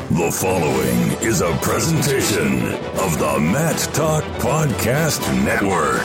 The following is a presentation of the Mat Talk Podcast Network.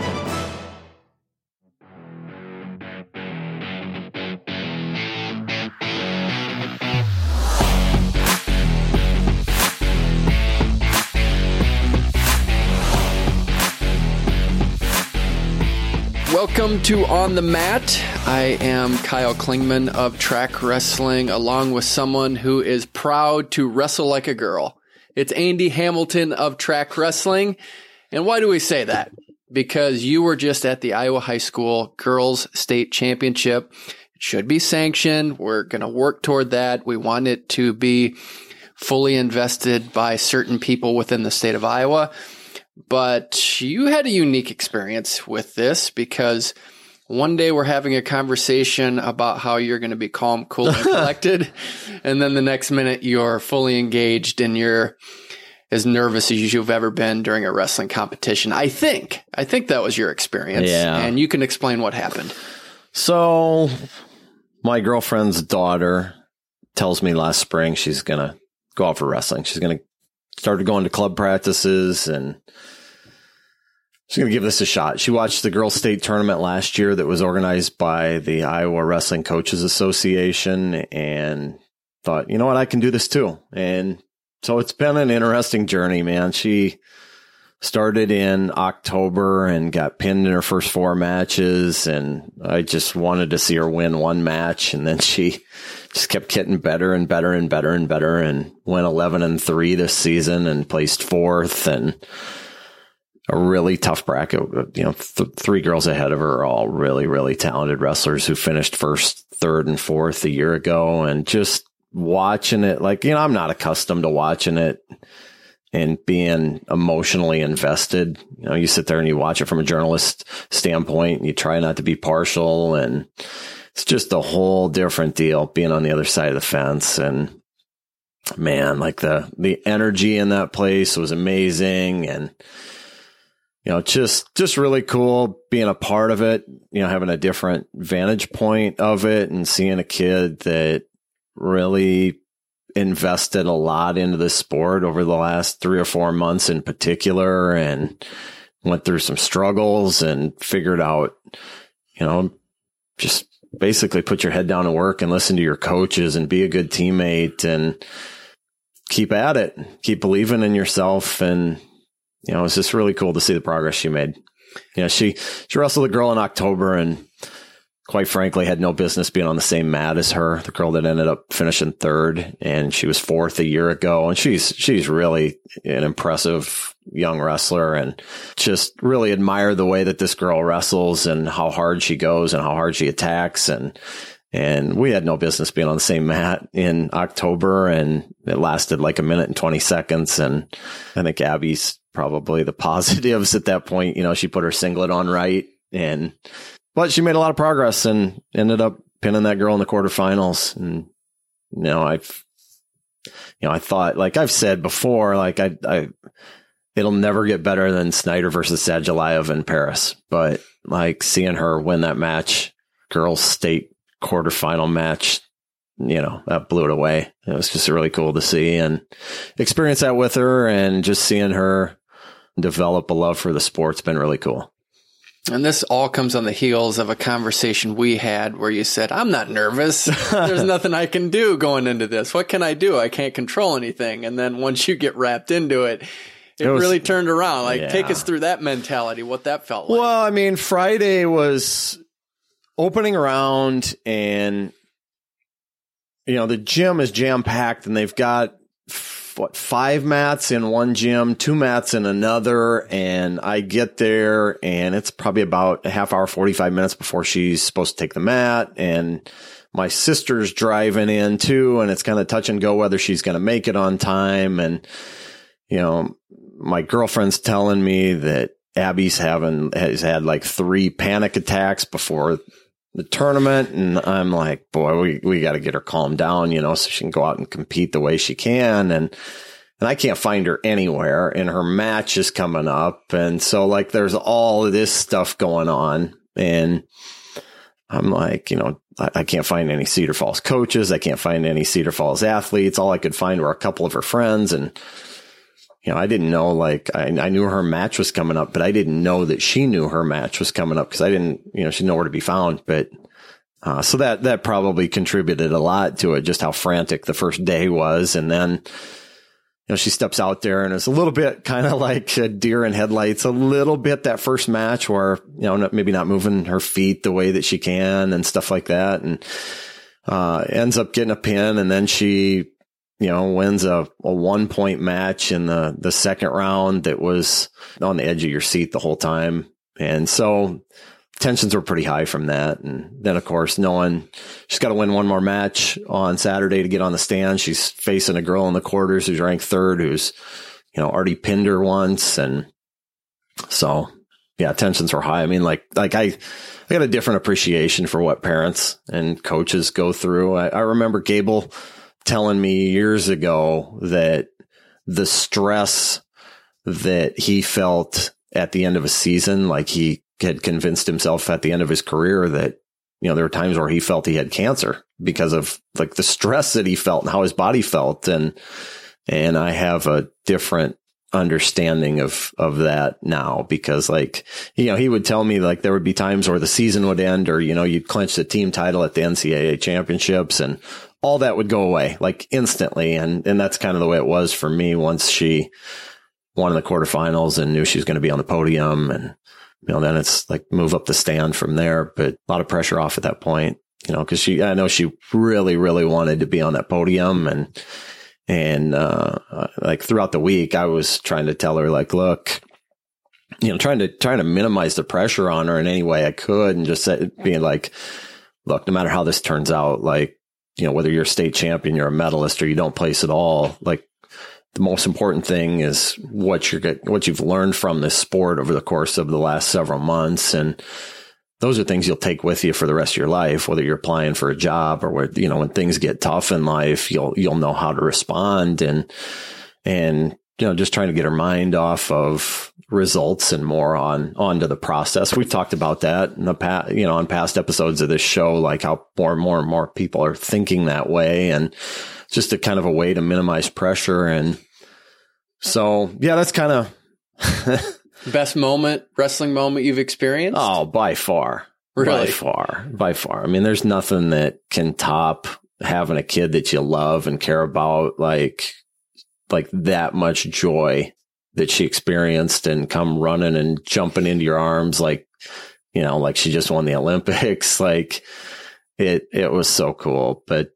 Welcome to On the Mat. I am Kyle Klingman of Track Wrestling, along with someone who is proud to wrestle like a girl. It's Andy Hamilton of Track Wrestling. And why do we say that? Because you were just at the Iowa High School Girls State Championship. It should be sanctioned. We're going to work toward that. We want it to be fully invested by certain people within the state of Iowa. But you had a unique experience with this because one day we're having a conversation about how you're going to be calm, cool, and collected. And then the next minute you're fully engaged and you're as nervous as you've ever been during a wrestling competition. I think that was your experience. Yeah. And you can explain what happened. So my girlfriend's daughter tells me last spring she's going to go out for wrestling. She's going to start going to club practices and she's going to give this a shot. She watched the girls' state tournament last year that was organized by the Iowa Wrestling Coaches Association and thought, you know what, I can do this too. And so it's been an interesting journey, man. She started in October and got pinned in her first 4 matches. And I just wanted to see her win one match. And then she just kept getting better and better and better and better and went 11-3 this season and placed 4th and a really tough bracket. You know, 3 girls ahead of her are all really, really talented wrestlers who finished 1st, 3rd, and 4th a year ago. And just watching it, like, you know, I'm not accustomed to watching it and being emotionally invested. You know, you sit there and you watch it from a journalist standpoint and you try not to be partial. And it's just a whole different deal being on the other side of the fence. And man, like the energy in that place was amazing. And, you know, just really cool being a part of it, you know, having a different vantage point of it and seeing a kid that really invested a lot into this sport over the last 3 or 4 months in particular and went through some struggles and figured out, you know, just basically put your head down and work and listen to your coaches and be a good teammate and keep at it, keep believing in yourself. And, you know, it's just really cool to see the progress she made. You know, she wrestled a girl in October and quite frankly had no business being on the same mat as her. The girl that ended up finishing 3rd and she was 4th a year ago. And she's really an impressive young wrestler and just really admire the way that this girl wrestles and how hard she goes and how hard she attacks. And we had no business being on the same mat in October and it lasted like 1 minute and 20 seconds. And I think Abby's probably the positives at that point. You know, she put her singlet on right but she made a lot of progress and ended up pinning that girl in the quarterfinals. And, you know, I thought, like I've said before, like it'll never get better than Snyder versus Sadulayev in Paris. But like seeing her win that match, girls state quarterfinal match, you know, that blew it away. It was just really cool to see and experience that with her and just seeing her develop a love for the sport's been really cool. And this all comes on the heels of a conversation we had where you said, I'm not nervous. There's nothing I can do going into this. What can I do? I can't control anything. And then once you get wrapped into it, it really turned around. Like, take us through that mentality, what that felt like. Well, I mean, Friday was opening round and, you know, the gym is jam-packed and they've got 5 mats in one gym, 2 mats in another. And I get there and it's probably about a half hour, 45 minutes before she's supposed to take the mat. And my sister's driving in too. And it's kind of touch and go whether she's going to make it on time. And, you know, my girlfriend's telling me that Abby's has had like 3 panic attacks before the tournament. And I'm like, boy, we got to get her calmed down, you know, so she can go out and compete the way she can. And I can't find her anywhere and her match is coming up. And so like, there's all of this stuff going on. And I'm like, I can't find any Cedar Falls coaches. I can't find any Cedar Falls athletes. All I could find were a couple of her friends. And, I didn't know, like, I knew her match was coming up, but I didn't know that she knew her match was coming up because I didn't, she's nowhere to be found. But, so that probably contributed a lot to it, just how frantic the first day was. And then, she steps out there and it's a little bit kind of like a deer in headlights, a little bit that first match where, maybe not moving her feet the way that she can and stuff like that. And, ends up getting a pin. And then she, wins a 1-point match in the second round that was on the edge of your seat the whole time. And so tensions were pretty high from that. And then, of course, knowing she's got to win one more match on Saturday to get on the stand. She's facing a girl in the quarters who's ranked third, who's, already pinned her once. And so, yeah, tensions were high. I mean, like I got a different appreciation for what parents and coaches go through. I remember Gable telling me years ago that the stress that he felt at the end of a season, like he had convinced himself at the end of his career that, there were times where he felt he had cancer because of like the stress that he felt and how his body felt. And I have a different understanding of that now because like, he would tell me like there would be times where the season would end or, you'd clinch the team title at the NCAA championships and all that would go away like instantly. And that's kind of the way it was for me once she won in the quarterfinals and knew she was going to be on the podium. And, then it's like move up the stand from there, but a lot of pressure off at that point, cause I know she really, really wanted to be on that podium and like throughout the week, I was trying to tell her like, look, trying to minimize the pressure on her in any way I could. And just being like, look, no matter how this turns out, like, whether you're a state champion, you're a medalist or you don't place at all, like the most important thing is what you've learned from this sport over the course of the last several months. And those are things you'll take with you for the rest of your life, whether you're applying for a job or where, when things get tough in life, you'll know how to respond and, just trying to get her mind off of results and more onto the process. We've talked about that in the past, on past episodes of this show, like how more and more people are thinking that way and just a kind of a way to minimize pressure. And so, yeah, that's kind of best wrestling moment you've experienced? Oh, by far. Really? By far. I mean, there's nothing that can top having a kid that you love and care about, like that much joy that she experienced and come running and jumping into your arms. Like, like she just won the Olympics. Like it was so cool. But,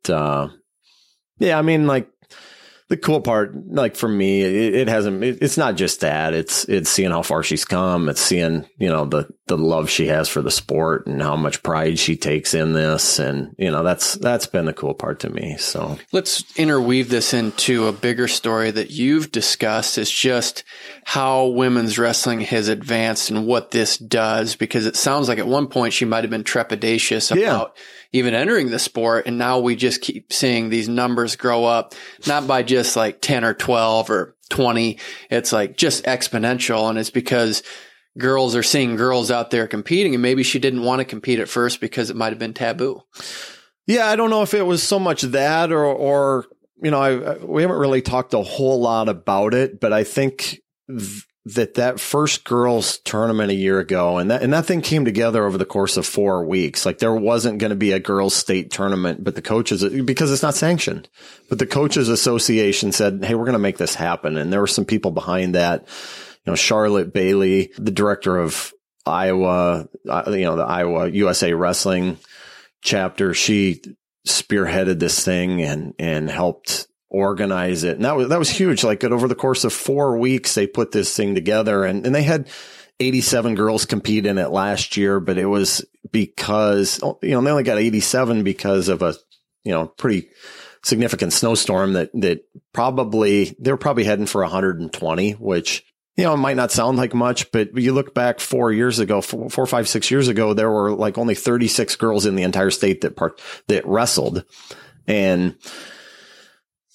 yeah, I mean, like the cool part, like for me, it's not just that it's seeing how far she's come. It's seeing, the love she has for the sport and how much pride she takes in this. And, that's been the cool part to me. So let's interweave this into a bigger story that you've discussed. It's just how women's wrestling has advanced and what this does, because it sounds like at one point she might've been trepidatious about even entering the sport. And now we just keep seeing these numbers grow up, not by just like 10 or 12 or 20. It's like just exponential. And it's because girls are seeing girls out there competing, and maybe she didn't want to compete at first because it might have been taboo. Yeah. I don't know if it was so much that or we haven't really talked a whole lot about it, but I think that first girls tournament a year ago and that thing came together over the course of 4 weeks. Like there wasn't going to be a girls state tournament, but the coaches, because it's not sanctioned, but the coaches association said, hey, we're going to make this happen. And there were some people behind that, Charlotte Bailey, the director of Iowa, the Iowa USA Wrestling chapter. She spearheaded this thing and helped organize it. And that was huge. Like over the course of 4 weeks, they put this thing together and they had 87 girls compete in it last year, but it was because, they only got 87 because of a, pretty significant snowstorm that they were probably heading for 120, which, it might not sound like much, but you look back 4 years ago, 4, 5, 6 years ago, there were like only 36 girls in the entire state that wrestled. And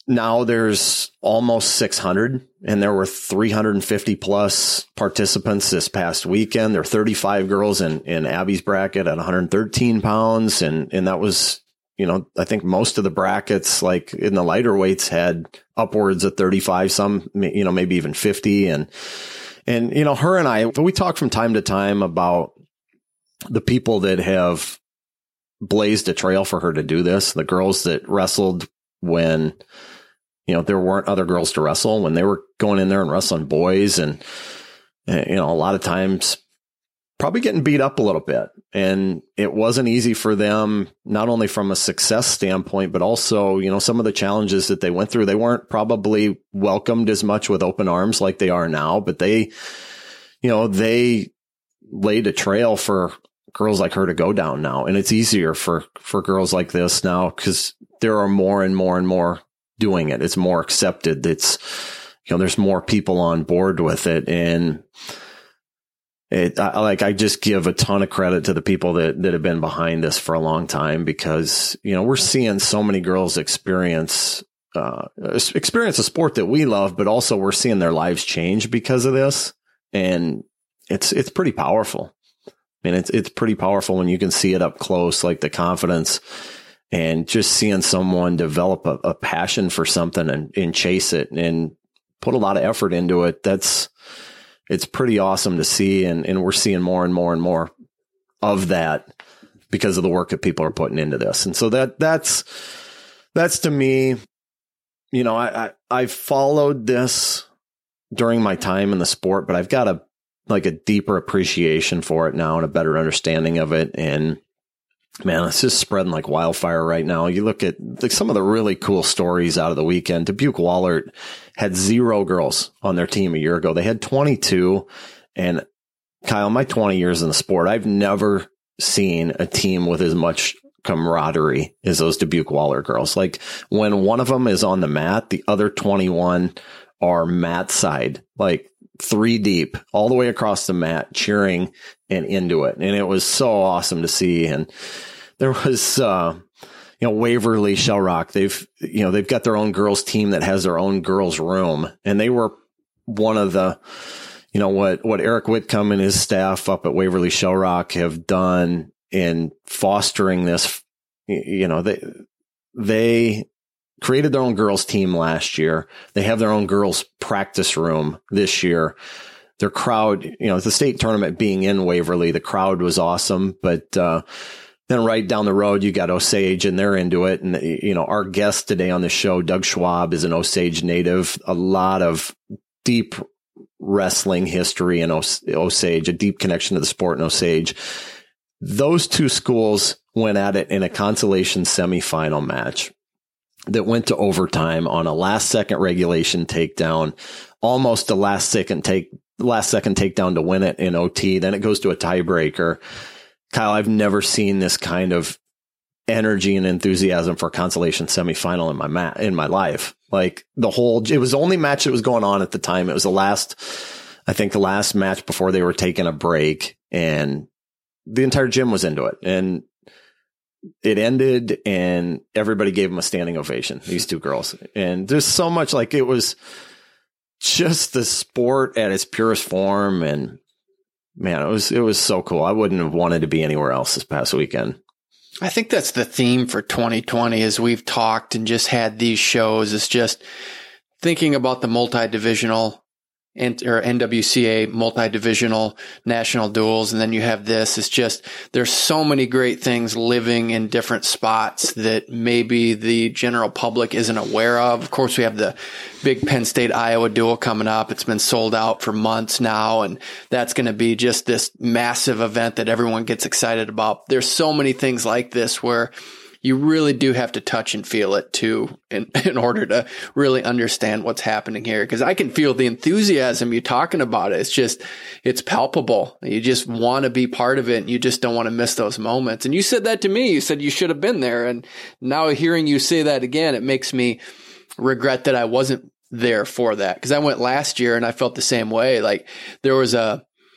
now there's almost 600, and there were 350 plus participants this past weekend. There are 35 girls in Abby's bracket at 113 pounds. And that was, I think most of the brackets, like in the lighter weights, had upwards of 35, some, maybe even 50. And her and I, we talk from time to time about the people that have blazed a trail for her to do this. The girls that wrestled when, there weren't other girls to wrestle, when they were going in there and wrestling boys, and, a lot of times probably getting beat up a little bit. And it wasn't easy for them, not only from a success standpoint, but also, some of the challenges that they went through. They weren't probably welcomed as much with open arms like they are now, but they laid a trail for girls like her to go down now. And it's easier for girls like this now because there are more and more and more doing it. It's more accepted. It's, there's more people on board with it. And I just give a ton of credit to the people that have been behind this for a long time, because, we're seeing so many girls experience a sport that we love, but also we're seeing their lives change because of this. And it's pretty powerful. I mean, it's pretty powerful when you can see it up close, like the confidence and just seeing someone develop a passion for something and chase it and put a lot of effort into it. It's pretty awesome to see. And we're seeing more and more and more of that because of the work that people are putting into this. And so that's to me, I followed this during my time in the sport, but I've got a deeper appreciation for it now and a better understanding of it. And man, it's just spreading like wildfire right now. You look at some of the really cool stories out of the weekend. Dubuque Wahlert had 0 girls on their team a year ago. They had 22. And Kyle, my 20 years in the sport, I've never seen a team with as much camaraderie as those Dubuque Wahlert girls. Like when one of them is on the mat, the other 21 are mat side, like 3 deep, all the way across the mat, cheering and into it. And it was so awesome to see. And there was, Waverly Shell Rock. They've got their own girls team that has their own girls room. And they were one of the, what Eric Whitcomb and his staff up at Waverly Shell Rock have done in fostering this. They created their own girls team last year. They have their own girls practice room this year. Their crowd, the state tournament being in Waverly, the crowd was awesome. But then right down the road, you got Osage and they're into it. And, our guest today on the show, Doug Schwab, is an Osage native, a lot of deep wrestling history in Osage, a deep connection to the sport in Osage. Those 2 schools went at it in a consolation semifinal match that went to overtime on a last second regulation takedown, almost a last second takedown to win it in OT. Then it goes to a tiebreaker. Kyle, I've never seen this kind of energy and enthusiasm for a consolation semifinal in my life. Like it was the only match that was going on at the time. It was the last match before they were taking a break, and the entire gym was into it. And it ended and everybody gave them a standing ovation, these 2 girls. And there's so much, like, it was just the sport at its purest form. And man, it was so cool. I wouldn't have wanted to be anywhere else this past weekend. I think that's the theme for 2020 as we've talked and just had these shows, is just thinking about the multi-divisional or NWCA multi-divisional national duels. And then you have this. It's just, there's so many great things living in different spots that maybe the general public isn't aware of. Of course, we have the big Penn State Iowa duel coming up. It's been sold out for months now. And that's going to be just this massive event that everyone gets excited about. There's so many things like this where you really do have to touch and feel it too in order to really understand what's happening here. Because I can feel the enthusiasm you're talking about. It's palpable. You just want to be part of it, and you just don't want to miss those moments. And you said that to me. You said you should have been there. And now hearing you say that again, it makes me regret that I wasn't there for that. Because I went last year and I felt the same way. Like there was a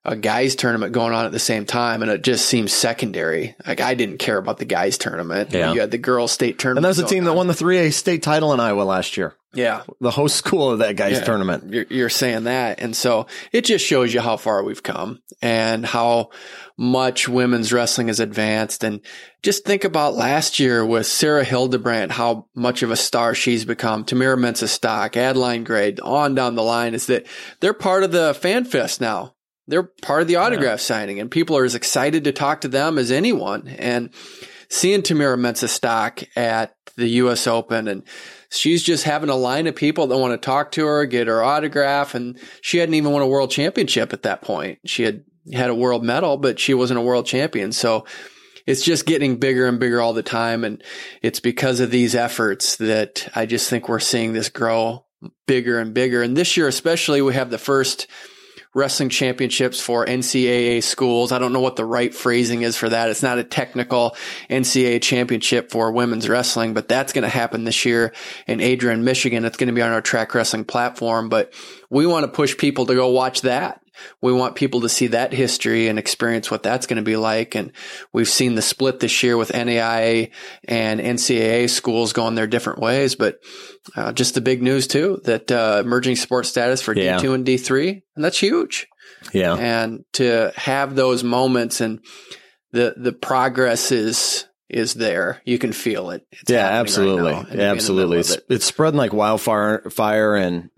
a guys tournament going on at the same time, and it just seems secondary. Like, I didn't care about the guys tournament. Yeah. You had the girls state tournament. And that was the team that won the 3A state title in Iowa last year. Yeah. The host school of that guys tournament. You're saying that. And so it just shows you how far we've come and how much women's wrestling has advanced. And just think about last year with Sarah Hildebrandt, how much of a star she's become. Tamira Mensah-Stock, Adeline Gray, on down the line, is that they're part of the Fan Fest now. They're part of the autograph signing, and people are as excited to talk to them as anyone. And seeing Tamira Mensah-Stock at the U.S. Open, and she's just having a line of people that want to talk to her, get her autograph, and she hadn't even won a world championship at that point. She had a world medal, but she wasn't a world champion. So it's just getting bigger and bigger all the time, and it's because of these efforts that I just think we're seeing this grow bigger and bigger. And this year especially, we have the first wrestling championships for NCAA schools. I don't know what the right phrasing is for that. It's not a technical NCAA championship for women's wrestling, but that's going to happen this year in Adrian, Michigan. It's going to be on our Track Wrestling platform, but we want to push people to go watch that. We want people to see that history and experience what that's going to be like. And we've seen the split this year with NAIA and NCAA schools going their different ways. But just the big news too, that emerging sports status for D2 and D3, and that's huge. Yeah. And to have those moments, and the progress is there. You can feel it. It's absolutely. Right now, absolutely. It's spreading like wildfire, and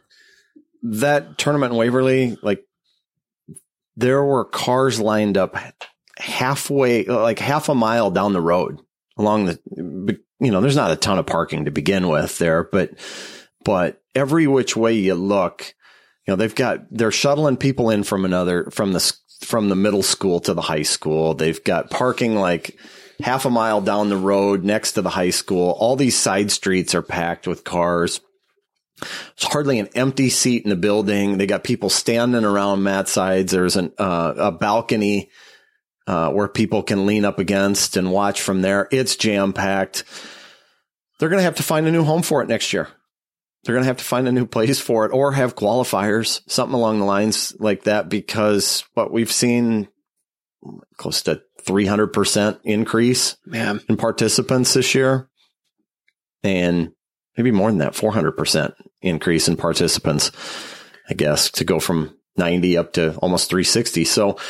that tournament in Waverly, like, there were cars lined up halfway, like half a mile down the road along the, there's not a ton of parking to begin with there, but every which way you look, they're shuttling people in from the middle school to the high school. They've got parking like half a mile down the road next to the high school. All these side streets are packed with cars. There's hardly an empty seat in the building. They got people standing around mat sides. There's a balcony where people can lean up against and watch from there. It's jam packed. They're going to have to find a new home for it next year. They're going to have to find a new place for it, or have qualifiers, something along the lines like that, because what we've seen, close to 300% increase in participants this year, and maybe more than that, 400% increase in participants, I guess, to go from 90 up to almost 360.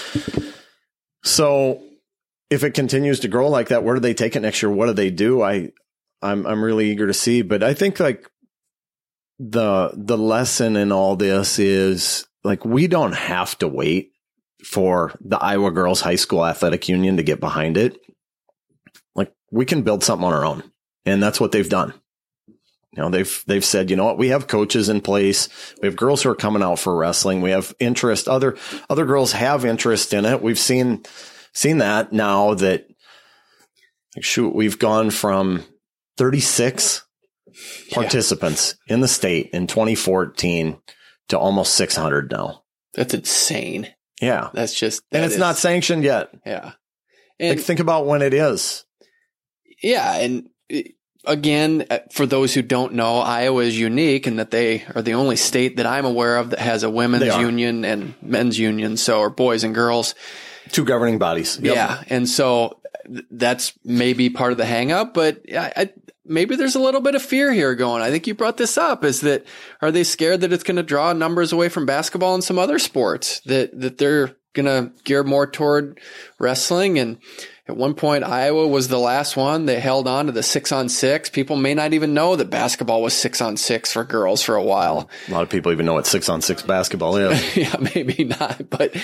So if it continues to grow like that, where do they take it next year? What do they do? I'm really eager to see, but I think like the lesson in all this is, like, we don't have to wait for the Iowa Girls High School Athletic Union to get behind it. Like, we can build something on our own, and that's what they've done. They've said, you know what, we have coaches in place. We have girls who are coming out for wrestling. We have interest. Other girls have interest in it. We've seen that now that, we've gone from 36 participants in the state in 2014 to almost 600 now. That's insane. Yeah. That's just, and it's not sanctioned yet. Yeah. And think about when it is. Yeah. And again, for those who don't know, Iowa is unique in that they are the only state that I'm aware of that has a women's union and men's union. So, or boys and girls. Two governing bodies. Yep. Yeah. And so that's maybe part of the hang up, but maybe there's a little bit of fear here going. I think you brought this up, is that, are they scared that it's going to draw numbers away from basketball and some other sports, that they're going to gear more toward wrestling? And at one point, Iowa was the last one. They held on to the 6-on-6. People may not even know that basketball was 6-on-6 for girls for a while. A lot of people even know what 6-on-6 basketball is. Yeah, maybe not, but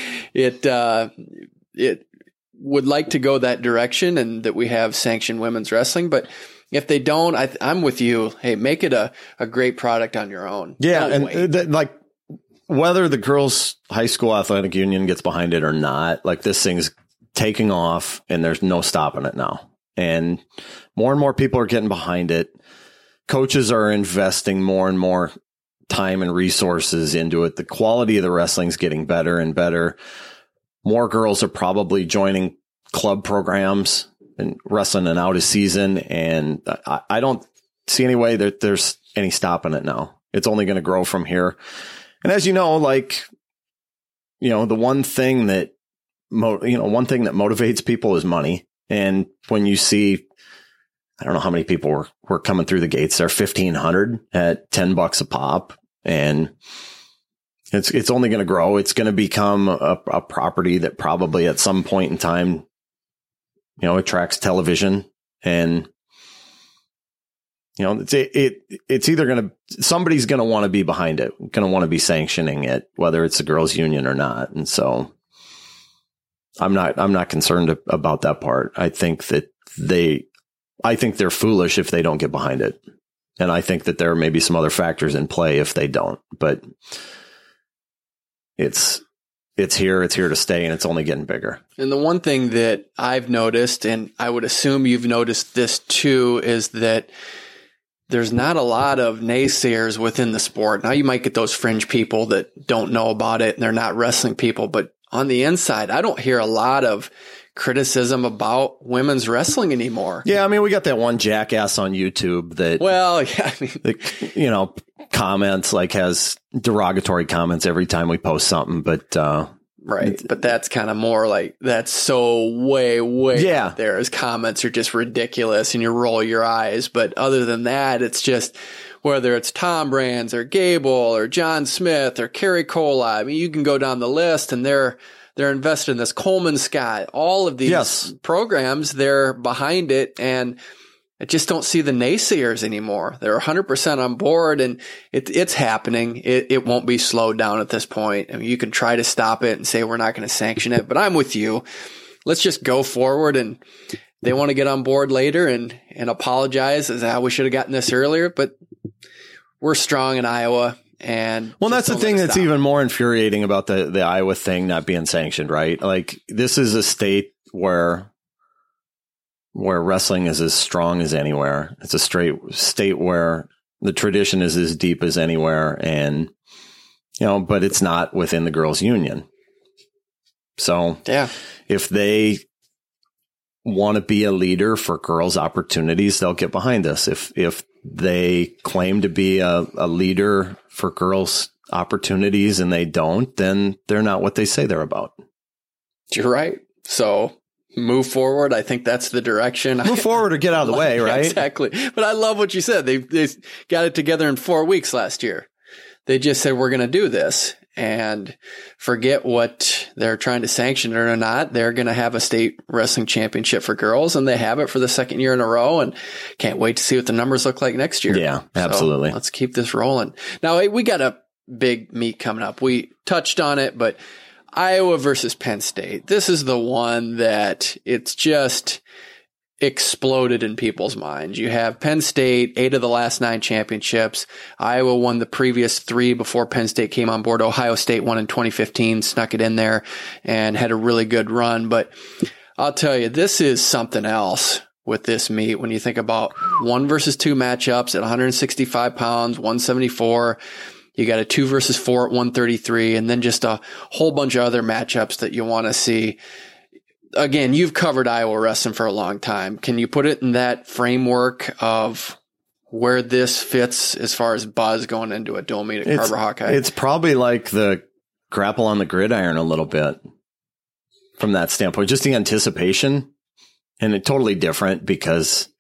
it would like to go that direction, and that we have sanctioned women's wrestling. But if they don't, I'm with you. Hey, make it a great product on your own. Yeah, and like, whether the Girls High School Athletic Union gets behind it or not, like, this thing's taking off, and there's no stopping it now. And more people are getting behind it. Coaches are investing more and more time and resources into it. The quality of the wrestling's getting better and better. More girls are probably joining club programs and wrestling an out of season. And I don't see any way that there's any stopping it now. It's only going to grow from here. And as you know, like, the one thing that motivates people is money. And when you see, I don't know how many people were coming through the gates there, 1,500 at $10 a pop. And it's only going to grow. It's going to become a property that probably at some point in time, attracts television. And, it's either somebody's going to want to be behind it, going to want to be sanctioning it, whether it's the girls' union or not. And so I'm not concerned about that part. I think they're foolish if they don't get behind it. And I think that there may be some other factors in play if they don't, but it's here to stay, and it's only getting bigger. And the one thing that I've noticed, and I would assume you've noticed this too, is that there's not a lot of naysayers within the sport. Now you might get those fringe people that don't know about it and they're not wrestling people, but on the inside, I don't hear a lot of criticism about women's wrestling anymore. Yeah, I mean, we got that one jackass on YouTube that, comments, like, has derogatory comments every time we post something, but right. But that's kind of more like, that's so way out there. His comments are just ridiculous and you roll your eyes. But other than that, it's just, whether it's Tom Brands or Gable or John Smith or Kerry Cola, I mean, you can go down the list and they're invested in this. Coleman Scott, all of these programs, they're behind it. And I just don't see the naysayers anymore. They're 100% on board, and it's happening. It won't be slowed down at this point. I mean, you can try to stop it and say we're not going to sanction it, but I'm with you. Let's just go forward, and they want to get on board later and apologize as how we should have gotten this earlier, but we're strong in Iowa. And well, that's the thing that's even more infuriating about the Iowa thing not being sanctioned, right? Like, this is a state where wrestling is as strong as anywhere. It's a state where the tradition is as deep as anywhere. And, but it's not within the girls' union. So if they want to be a leader for girls' opportunities, they'll get behind us. If they claim to be a leader for girls' opportunities and they don't, then they're not what they say they're about. You're right. So move forward. I think that's the direction. Move forward or get out of the way, right? Exactly. But I love what you said. They got it together in 4 weeks last year. They just said, we're going to do this, and forget what they're trying to sanction it or not. They're going to have a state wrestling championship for girls, and they have it for the second year in a row, and can't wait to see what the numbers look like next year. Yeah, absolutely. So let's keep this rolling. Now, we got a big meet coming up. We touched on it, but Iowa versus Penn State. This is the one that it's just exploded in people's minds. You have Penn State, 8 of the last 9 championships. Iowa won the previous 3 before Penn State came on board. Ohio State won in 2015, snuck it in there and had a really good run. But I'll tell you, this is something else with this meet. When you think about 1 versus 2 matchups at 165 pounds, 174, you got a 2 versus 4 at 133, and then just a whole bunch of other matchups that you want to see. Again, you've covered Iowa wrestling for a long time. Can you put it in that framework of where this fits as far as buzz going into a dual meet at Carver Hawkeye? It's probably like the grapple on the gridiron a little bit from that standpoint. Just the anticipation, and it's totally different because,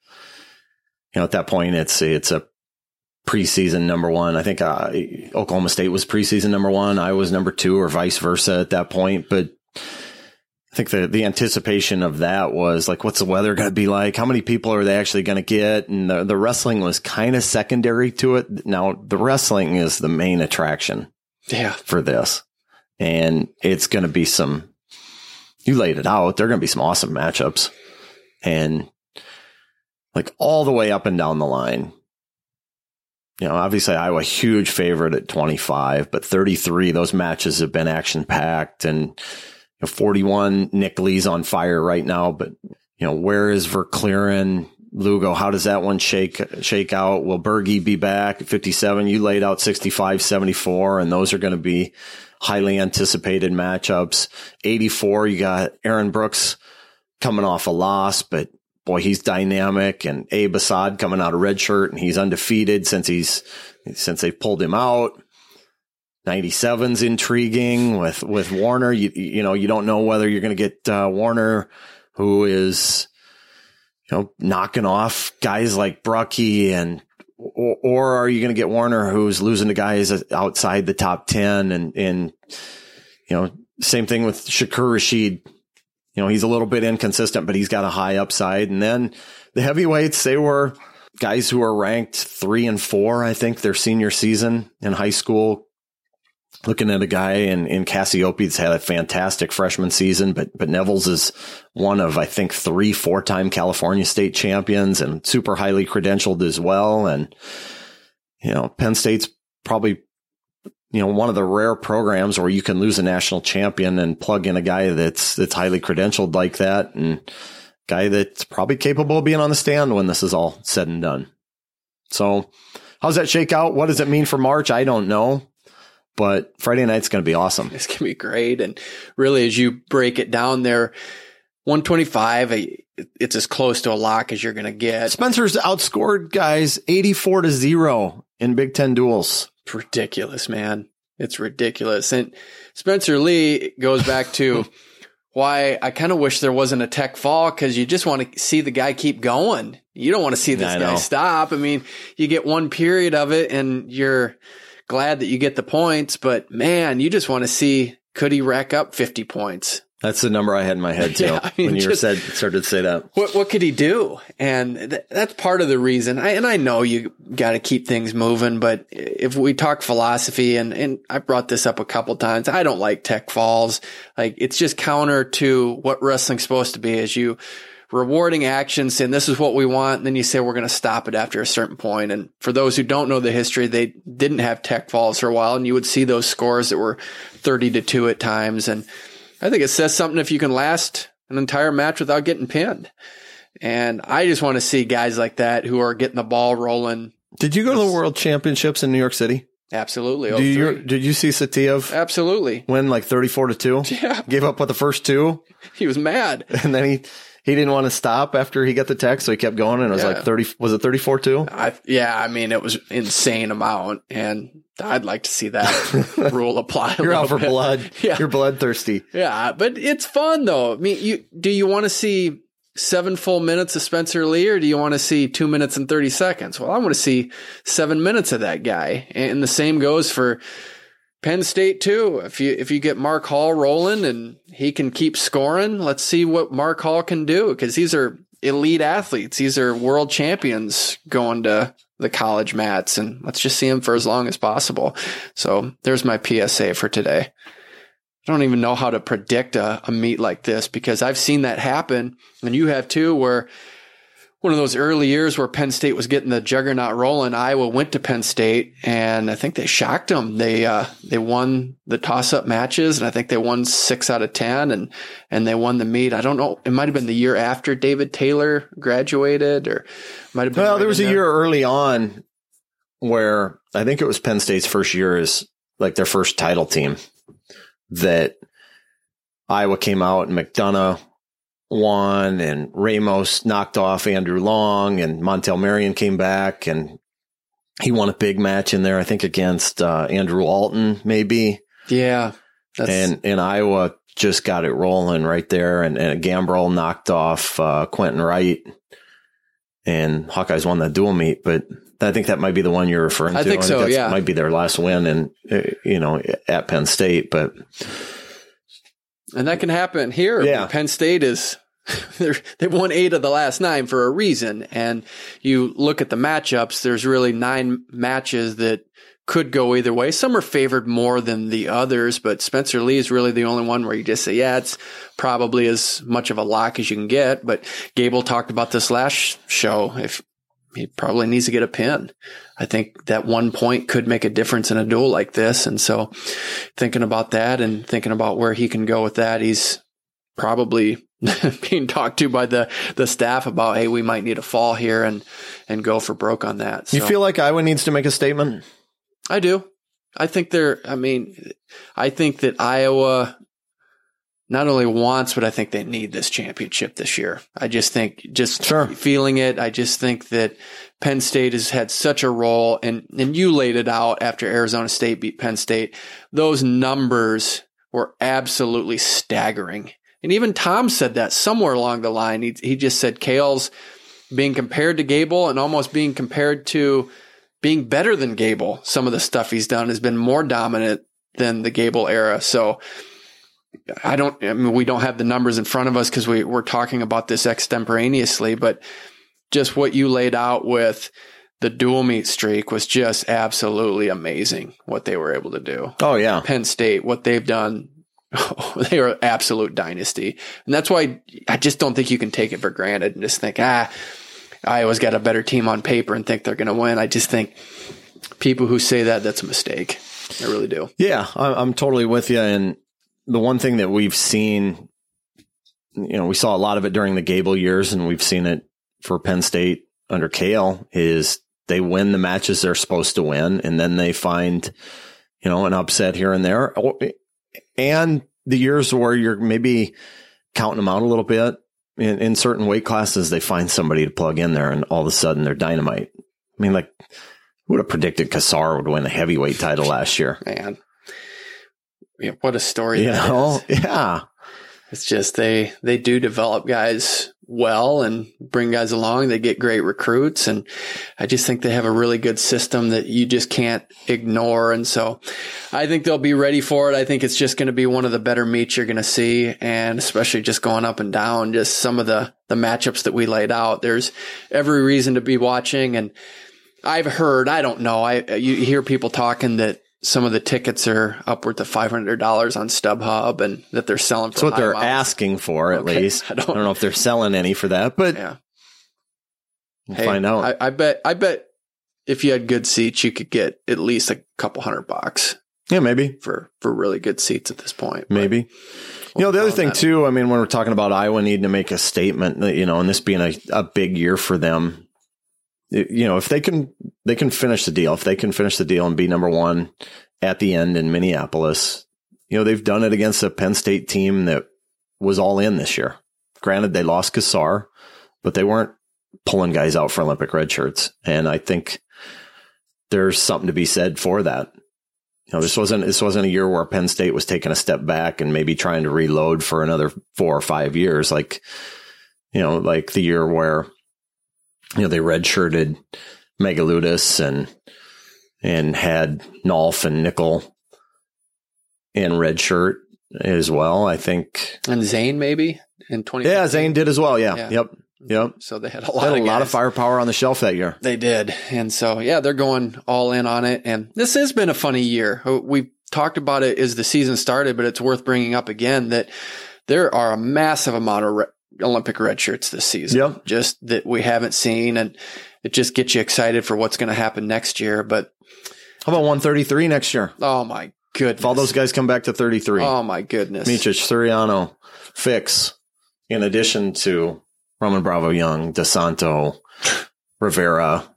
at that point it's a preseason number 1. I think Oklahoma State was preseason number 1. I was number 2, or vice versa at that point. But I think the anticipation of that was like, what's the weather going to be like? How many people are they actually going to get? And the wrestling was kind of secondary to it. Now, the wrestling is the main attraction for this. And it's going to be you laid it out, there are going to be some awesome matchups. And like all the way up and down the line. Obviously Iowa, huge favorite at 25, but 33, those matches have been action packed, and 41, Nick Lee's on fire right now, but where is Verclaren, Lugo? How does that one shake out? Will Berge be back at 57? You laid out 65, 74, and those are going to be highly anticipated matchups. 84, you got Aaron Brooks coming off a loss, but boy, he's dynamic, and Abe Assad coming out of redshirt, and he's undefeated since they pulled him out. 97's intriguing with Warner. You know, you don't know whether you're going to get Warner, who is, you know, knocking off guys like Brucky or are you going to get Warner, who's losing to guys outside the top 10 and you know, same thing with Shakur Rashid. You know, he's a little bit inconsistent, but he's got a high upside. And then the heavyweights, they were guys who are ranked 3 and 4, I think, their senior season in high school. Looking at a guy in Cassiopei's had a fantastic freshman season, but Neville's is one of, I think, 3 4-time California state champions and super highly credentialed as well. And, you know, Penn State's probably, you know, one of the rare programs where you can lose a national champion and plug in a guy that's highly credentialed like that, and guy that's probably capable of being on the stand when this is all said and done. So how's that shake out? What does it mean for March? I don't know. But Friday night's going to be awesome. It's going to be great. And really, as you break it down there, 125, it's as close to a lock as you're going to get. Spencer's outscored guys 84-0 in Big Ten duels. It's ridiculous, man. It's ridiculous. And Spencer Lee goes back to why I kind of wish there wasn't a tech fall, because you just want to see the guy keep going. You don't want to see this guy stop. I mean, you get one period of it and you're glad that you get the points, but man, you just want to see, could he rack up 50 points? That's the number I had in my head too. Yeah, I mean, when you started to say that. What could he do? And that's part of the reason. I know you got to keep things moving, but if we talk philosophy, and I brought this up a couple times, I don't like tech falls. Like, it's just counter to what wrestling's supposed to be, is you rewarding action, saying this is what we want, and then you say we're going to stop it after a certain point. And for those who don't know the history, they didn't have tech falls for a while, and you would see those scores that were 30-2 at times. And I think it says something if you can last an entire match without getting pinned. And I just want to see guys like that who are getting the ball rolling. Did you go to the World Championships in New York City? Absolutely. Did you see Satiev? Absolutely. Win like 34-2? Yeah. Gave up with the first 2? He was mad. And then he didn't want to stop after he got the text, so he kept going, and it was like 30. Was it 34-2? Yeah, I mean, it was insane amount, and I'd like to see that rule apply. You're out for blood. Yeah. You're bloodthirsty. Yeah, but it's fun though. I mean, do you want to see 7 full minutes of Spencer Lee, or do you want to see 2 minutes and 30 seconds? Well, I want to see 7 minutes of that guy, and the same goes for Penn State too. If you get Mark Hall rolling and he can keep scoring, let's see what Mark Hall can do, because these are elite athletes. These are world champions going to the college mats, and let's just see him for as long as possible. So there's my PSA for today. I don't even know how to predict a meet like this, because I've seen that happen, and you have too, where one of those early years where Penn State was getting the juggernaut rolling, Iowa went to Penn State, and I think they shocked them. They won the toss-up matches, and I think they won 6 out of 10, and they won the meet. I don't know. It might have been the year after David Taylor graduated, or might have been. Well, there was a year early on where I think it was Penn State's first year as like their first title team, that Iowa came out and McDonough won, and Ramos knocked off Andrew Long, and Montel Marion came back and he won a big match in there, I think against Andrew Alton, maybe. Yeah. And Iowa just got it rolling right there, and Gambrell knocked off Quentin Wright, and Hawkeyes won that dual meet. But I think that might be the one you're referring to. I think so, yeah. Might be their last win at Penn State, but. And that can happen here. Yeah. Penn State they've won 8 of the last 9 for a reason. And you look at the matchups, there's really 9 matches that could go either way. Some are favored more than the others, but Spencer Lee is really the only one where you just say, yeah, it's probably as much of a lock as you can get. But Gable talked about this last show. If he probably needs to get a pin. I think that 1 point could make a difference in a duel like this. And so thinking about that and thinking about where he can go with that, he's probably being talked to by the staff about, hey, we might need a fall here and go for broke on that. So, you feel like Iowa needs to make a statement? I do. I think that Iowa not only wants, but I think they need this championship this year. I just think, Sure. feeling it, I just think that Penn State has had such a role, and you laid it out after Arizona State beat Penn State. Those numbers were absolutely staggering. And even Tom said that somewhere along the line. He just said Cale's being compared to Gable and almost being compared to being better than Gable. Some of the stuff he's done has been more dominant than the Gable era. So we don't have the numbers in front of us because we're talking about this extemporaneously, but just what you laid out with the dual meet streak was just absolutely amazing what they were able to do. Oh, yeah. Penn State, what they've done, they are absolute dynasty. And that's why I just don't think you can take it for granted and just think, Iowa's got a better team on paper and think they're going to win. I just think people who say that, that's a mistake. I really do. Yeah, I'm totally with you. And the one thing that we've seen, we saw a lot of it during the Gable years, and we've seen it for Penn State under Cale, is they win the matches they're supposed to win, and then they find, an upset here and there. And the years where you're maybe counting them out a little bit, in certain weight classes, they find somebody to plug in there, and all of a sudden they're dynamite. I mean, who would have predicted Kassar would win the heavyweight title last year? Man. Yeah, what a story. Yeah. It's just they do develop guys well and bring guys along. They get great recruits, and I just think they have a really good system that you just can't ignore. And so I think they'll be ready for it. I think it's just going to be one of the better meets you're going to see, and especially just going up and down, just some of the matchups that we laid out. There's every reason to be watching. And I've heard, I don't know, you hear people talking that some of the tickets are upwards of $500 on StubHub, and that they're selling for That's what they're amounts. Asking for, at least. I don't know if they're selling any for that, but we'll find out. I bet if you had good seats, you could get at least a couple $100. Yeah, maybe for really good seats at this point. Maybe. The other thing too, when we're talking about Iowa needing to make a statement, and this being a big year for them, if they can finish the deal, and be number one at the end in Minneapolis, they've done it against a Penn State team that was all in this year. Granted, they lost Kassar, but they weren't pulling guys out for Olympic red shirts. And I think there's something to be said for that. This wasn't a year where Penn State was taking a step back and maybe trying to reload for another 4 or 5 years. Like the year where, they redshirted Megaludis and had Nolf and Nickel in redshirt as well, I think. And Zane maybe in 20. Yeah, Zane did as well. Yeah. Yep. So they had a lot of firepower on the shelf that year. They did. And so, they're going all in on it. And this has been a funny year. We've talked about it as the season started, but it's worth bringing up again that there are a massive amount of Olympic red shirts this season, just that we haven't seen, and it just gets you excited for what's going to happen next year. But how about 133 next year? Oh my goodness! If all those guys come back to 33, oh my goodness! Micic, Suriano, Fix, in addition to Roman Bravo Young, DeSanto, Rivera.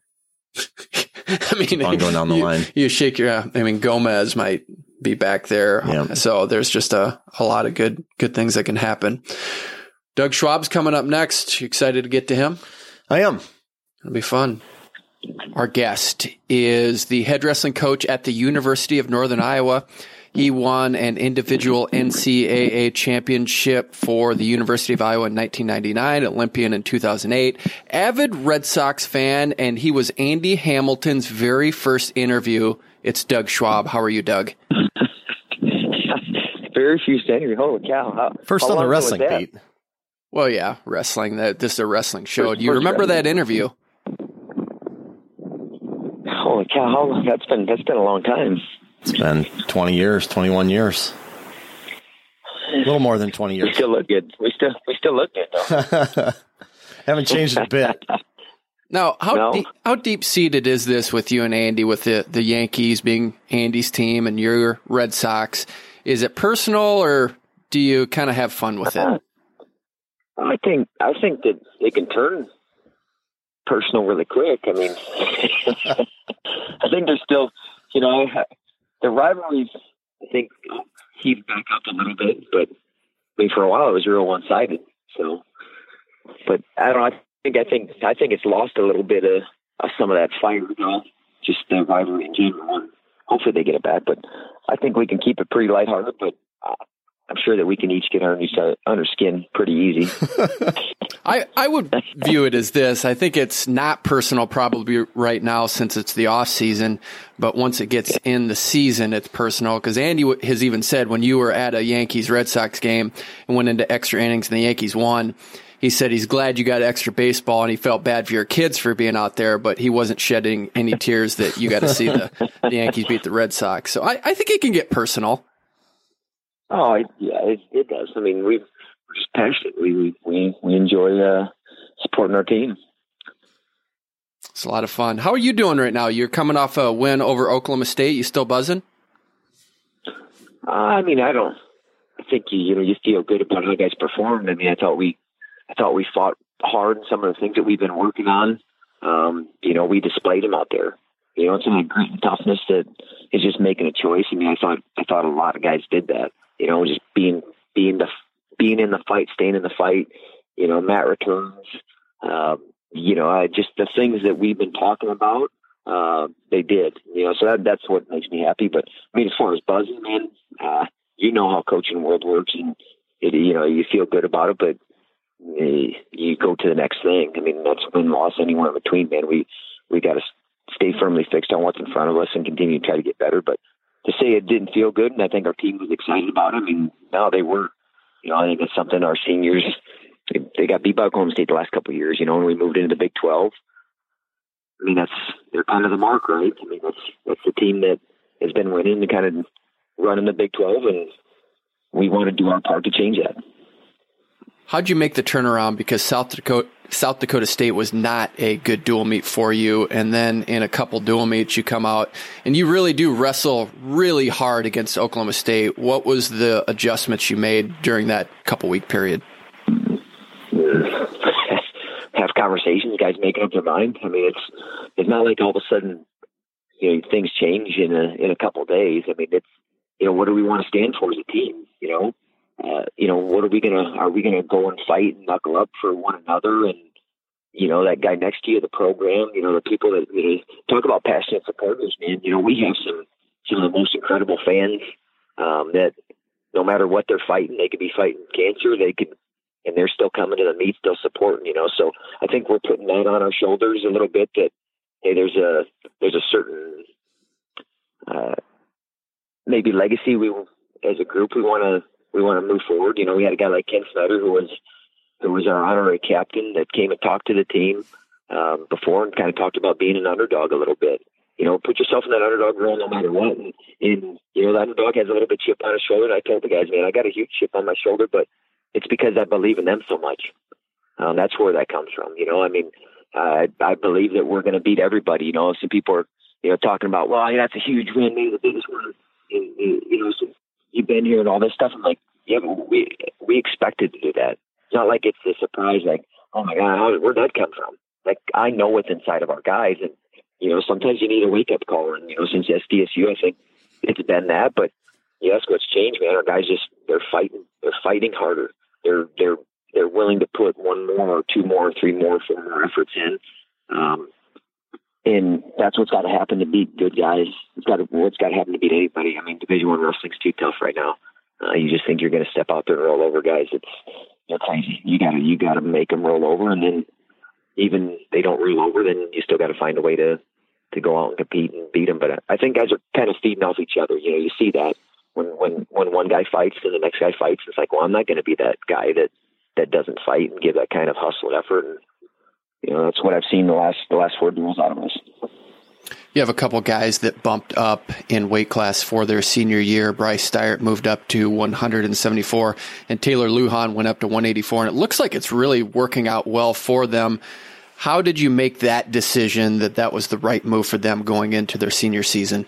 On going down the line, you shake your. Gomez might be back there, so there's just a lot of good things that can happen. Doug Schwab's coming up next. You excited to get to him? I am. It'll be fun. Our guest is the head wrestling coach at the University of Northern Iowa. He won an individual NCAA championship for the University of Iowa in 1999, Olympian in 2008, avid Red Sox fan, and he was Andy Hamilton's very first interview. It's Doug Schwab. How are you, Doug? Very few interview. Holy cow. First on the wrestling beat. Well, yeah, wrestling. This is a wrestling show. Do you remember that interview? Holy cow! How long? That's been a long time. It's been 20 years, 21 years. A little more than 20 years. We still look good. We still look good, though. Haven't changed a bit. Now, how deep seated is this with you and Andy, with the Yankees being Andy's team and your Red Sox? Is it personal, or do you kind of have fun with it? I think that it can turn personal really quick. I think there's still, the rivalries, I think, heat back up a little bit, but I mean, for a while it was real one-sided. So, but I don't know. I think it's lost a little bit of some of that fire, just the rivalry in general. And hopefully they get it back, but I think we can keep it pretty lighthearted. But I'm sure that we can each get under skin pretty easy. I would view it as this. I think it's not personal probably right now since it's the off season, but once it gets in the season, it's personal. Because Andy has even said when you were at a Yankees-Red Sox game and went into extra innings and the Yankees won, he said he's glad you got extra baseball and he felt bad for your kids for being out there, but he wasn't shedding any tears that you got to see the Yankees beat the Red Sox. So I think it can get personal. Oh, yeah, it does. I mean, we're just passionate. We enjoy supporting our team. It's a lot of fun. How are you doing right now? You're coming off a win over Oklahoma State. You still buzzing? I mean, I think you feel good about how guys performed. I mean, I thought we fought hard in some of the things that we've been working on. We displayed them out there. It's some of the grit and toughness that is just making a choice. I mean, I thought a lot of guys did that. Just being in the fight, staying in the fight. Matt returns. Just the things that we've been talking about, they did. So that's what makes me happy. But I mean, as far as buzzing, man, how coaching world works, and you feel good about it, but you go to the next thing. I mean, that's win, loss, anywhere in between, man. We got to stay firmly fixed on what's in front of us and continue to try to get better. But to say it didn't feel good, and I think our team was excited about it. I mean, no, they were. I think it's something our seniors, they got beat by Oklahoma State the last couple of years, when we moved into the Big 12. I mean, they're kind of the mark, right? I mean, that's the team that has been winning and kind of running the Big 12, and we want to do our part to change that. How'd you make the turnaround? Because South Dakota State was not a good dual meet for you. And then in a couple dual meets, you come out and you really do wrestle really hard against Oklahoma State. What was the adjustments you made during that couple-week period? Have conversations, guys making up their mind. I mean, it's not like all of a sudden, things change in a couple of days. I mean, it's, what do we want to stand for as a team? What are we gonna go and fight and knuckle up for one another? And, that guy next to you, the program, the people that talk about passionate supporters, man, we have some of the most incredible fans, that no matter what they're fighting, they could be fighting cancer. And they're still coming to the meet, still supporting, So I think we're putting that on our shoulders a little bit, that, hey, there's a certain, maybe legacy as a group, we want to move forward. We had a guy like Ken Snyder who was our honorary captain that came and talked to the team before and kind of talked about being an underdog a little bit. Put yourself in that underdog role no matter what. And the underdog has a little bit chip on his shoulder. And I told the guys, man, I got a huge chip on my shoulder, but it's because I believe in them so much. That's where that comes from. I mean, I believe that we're going to beat everybody. Some people are, talking about, well, that's a huge win, maybe the biggest one. So you've been here and all this stuff. I'm like, yeah, but we expected to do that. It's not like it's a surprise, like, oh my God, where'd that come from? Like, I know what's inside of our guys, and, sometimes you need a wake-up call. And, since SDSU, I think it's been that, but that's what's changed, man. Our guys they're fighting harder. They're willing to put one more or two more or three more, 4 more efforts in. And that's what's got to happen to beat good guys. It's got to happen to beat anybody. I mean, Division I wrestling's too tough right now. You just think you're going to step out there and roll over guys. They're crazy. You got to make them roll over, and then even they don't roll over, then you still got to find a way to go out and compete and beat them. But I think guys are kind of feeding off each other. You see that when one guy fights and the next guy fights, it's like, well, I'm not going to be that guy that doesn't fight and give that kind of hustle and effort. And that's what I've seen the last 4 duels out of us. You have a couple guys that bumped up in weight class for their senior year. Bryce Steyert moved up to 174, and Taylor Lujan went up to 184. And it looks like it's really working out well for them. How did you make that decision that was the right move for them going into their senior season?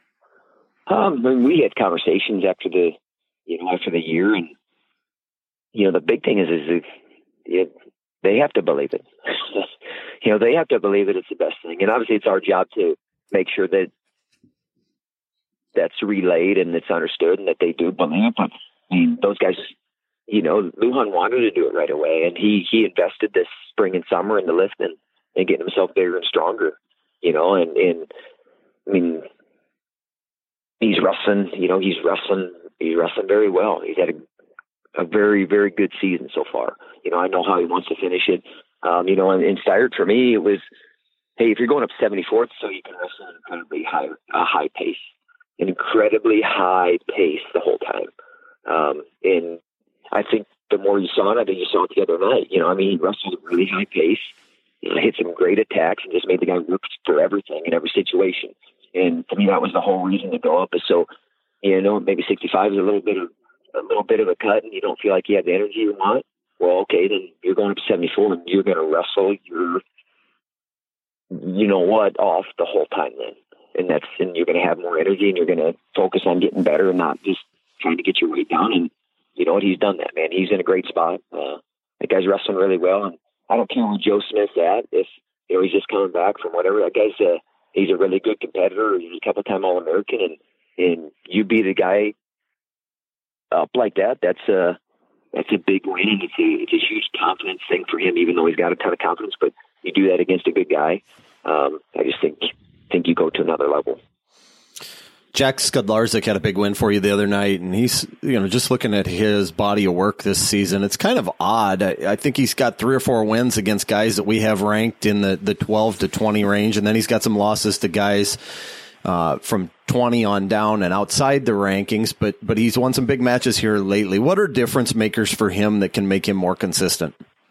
We had conversations after the year, and the big thing is they have to believe it. They have to believe that it's the best thing, and obviously it's our job to make sure that that's relayed and it's understood and that they do believe it. But I mean, those guys Lujan wanted to do it right away, and he invested this spring and summer in the lift and getting himself bigger and stronger, and I mean, he's wrestling very well. He's had a very, very good season so far. I know how he wants to finish it. And Steyert, for me, it was, hey, if you're going up 74th, so you can wrestle an incredibly high pace, an incredibly high pace the whole time. And I think the more you saw it, I think you saw it the other night. He wrestled at a really high pace, hit some great attacks, and just made the guy work for everything in every situation. And to me, that was the whole reason to go up. Is so, maybe 65 is a little bit of a cut, and you don't feel like you have the energy you want. Well, okay, then you're going up to 74, and you're going to wrestle off the whole time then. And you're going to have more energy, and you're going to focus on getting better and not just trying to get your weight down. And you know what? He's done that, man. He's in a great spot. That guy's wrestling really well, and I don't care where Joe Smith's at. If he's just coming back from whatever, that guy's he's a really good competitor. He's a couple-time All-American, and you be the guy up like that. That's a big win, and it's a huge confidence thing for him, even though he's got a ton of confidence. But you do that against a good guy. I just think you go to another level. Jack Skudlarczyk had a big win for you the other night, and he's, just looking at his body of work this season, it's kind of odd. I think he's got 3 or 4 wins against guys that we have ranked in the 12 to 20 range, and then he's got some losses to guys from 20 on down and outside the rankings, but he's won some big matches here lately. What are difference makers for him that can make him more consistent?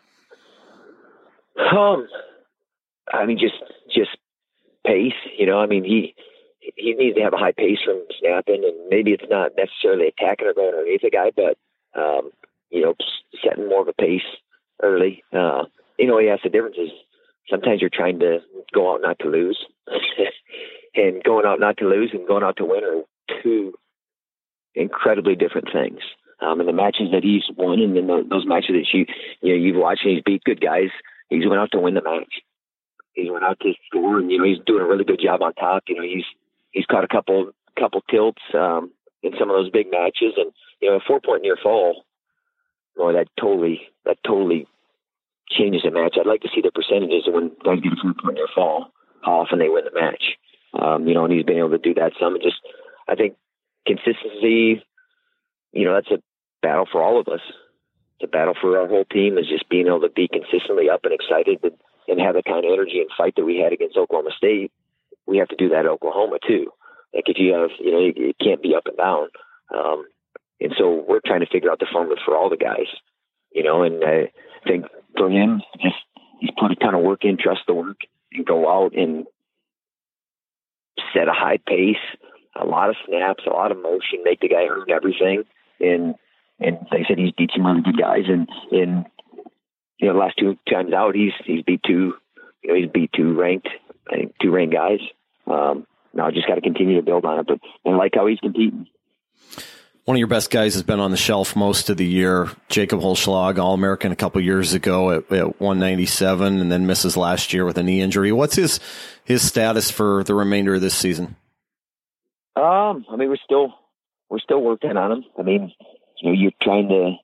Just pace, he needs to have a high pace from snapping, and maybe it's not necessarily attacking or going underneath the guy, but, setting more of a pace early. Yes, the difference is sometimes you're trying to go out not to lose, and going out not to lose and going out to win are two incredibly different things. And the matches that he's won, and then those matches that you've watched, and he's beat good guys, he's went out to win the match. He went out to score, and he's doing a really good job on top. He's caught a couple tilts in some of those big matches, and a 4-point near fall. Boy, that totally changes the match. I'd like to see the percentages of when guys get a 4-point near fall, how often they win the match. And he's been able to do that some. And just, I think consistency. That's a battle for all of us. It's a battle for our whole team. Is just being able to be consistently up and excited, and have the kind of energy and fight that we had against Oklahoma State. We have to do that at Oklahoma too. Like if you have, it can't be up and down. And so we're trying to figure out the formula for all the guys, and I think for him, he's put a ton of work in, trust the work, and go out and set a high pace, a lot of snaps, a lot of motion, make the guy earn everything. And like I said, he's beat some really good guys, and the last 2 times out, he's beat two ranked guys. Now I just got to continue to build on it, but I like how he's competing. One of your best guys has been on the shelf most of the year, Jacob Holschlag, All-American a couple years ago at 197, and then misses last year with a knee injury. What's his status for the remainder of this season? We're still working on him. You're trying to,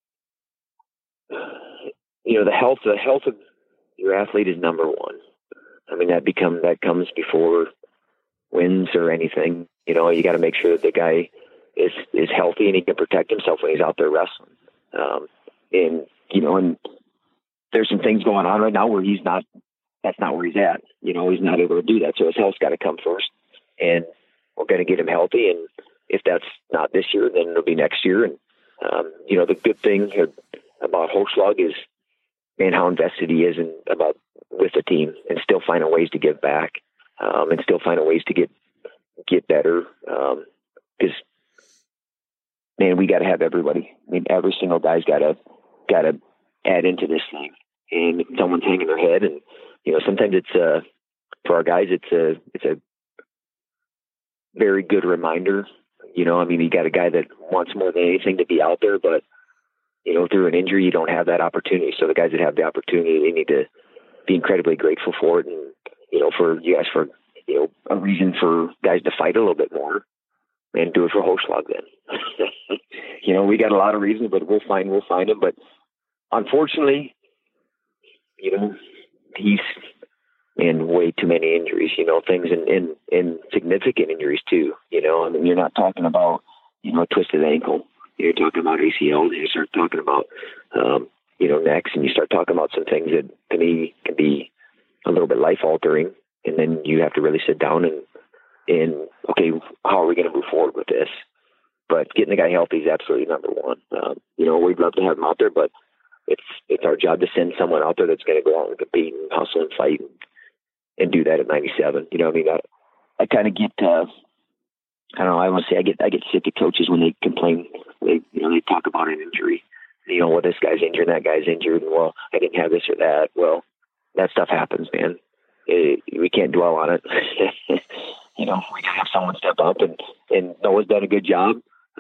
the health of your athlete is number one. That comes before wins or anything. You got to make sure that the guy is healthy and he can protect himself when he's out there wrestling. And there's some things going on right now where that's not where he's at. He's not able to do that. So his health's got to come first, and we're going to get him healthy. And if that's not this year, then it'll be next year. And, the good thing about Holschlag is, man, how invested he is with the team, and still finding ways to give back, and still finding ways to get better. Because, man, we got to have everybody. Every single guy's got to add into this thing. And if someone's hanging their head, and sometimes it's for our guys, it's a very good reminder. You got a guy that wants more than anything to be out there, but through an injury, you don't have that opportunity. So the guys that have the opportunity, they need to be incredibly grateful for it, and for you guys, for a reason for guys to fight a little bit more. and do it for Hochschlag then. We got a lot of reasons, but we'll find him. But unfortunately, he's in way too many injuries, things in significant injuries too. You're not talking about, a twisted ankle. You're talking about ACL. You start talking about, necks, and you start talking about some things that to me can be a little bit life altering. And then you have to really sit down and okay, how are we going to move forward with this? But getting the guy healthy is absolutely number one. We'd love to have him out there, but it's our job to send someone out there that's going to go out and compete and hustle and fight and do that at 97. I kind of get, I don't know, I want to say I get sick of coaches when they complain. They talk about an injury. Well, this guy's injured, that guy's injured, and well, I didn't have this or that. Well, that stuff happens, man. We can't dwell on it. We got to have someone step up, and Noah's done a good job,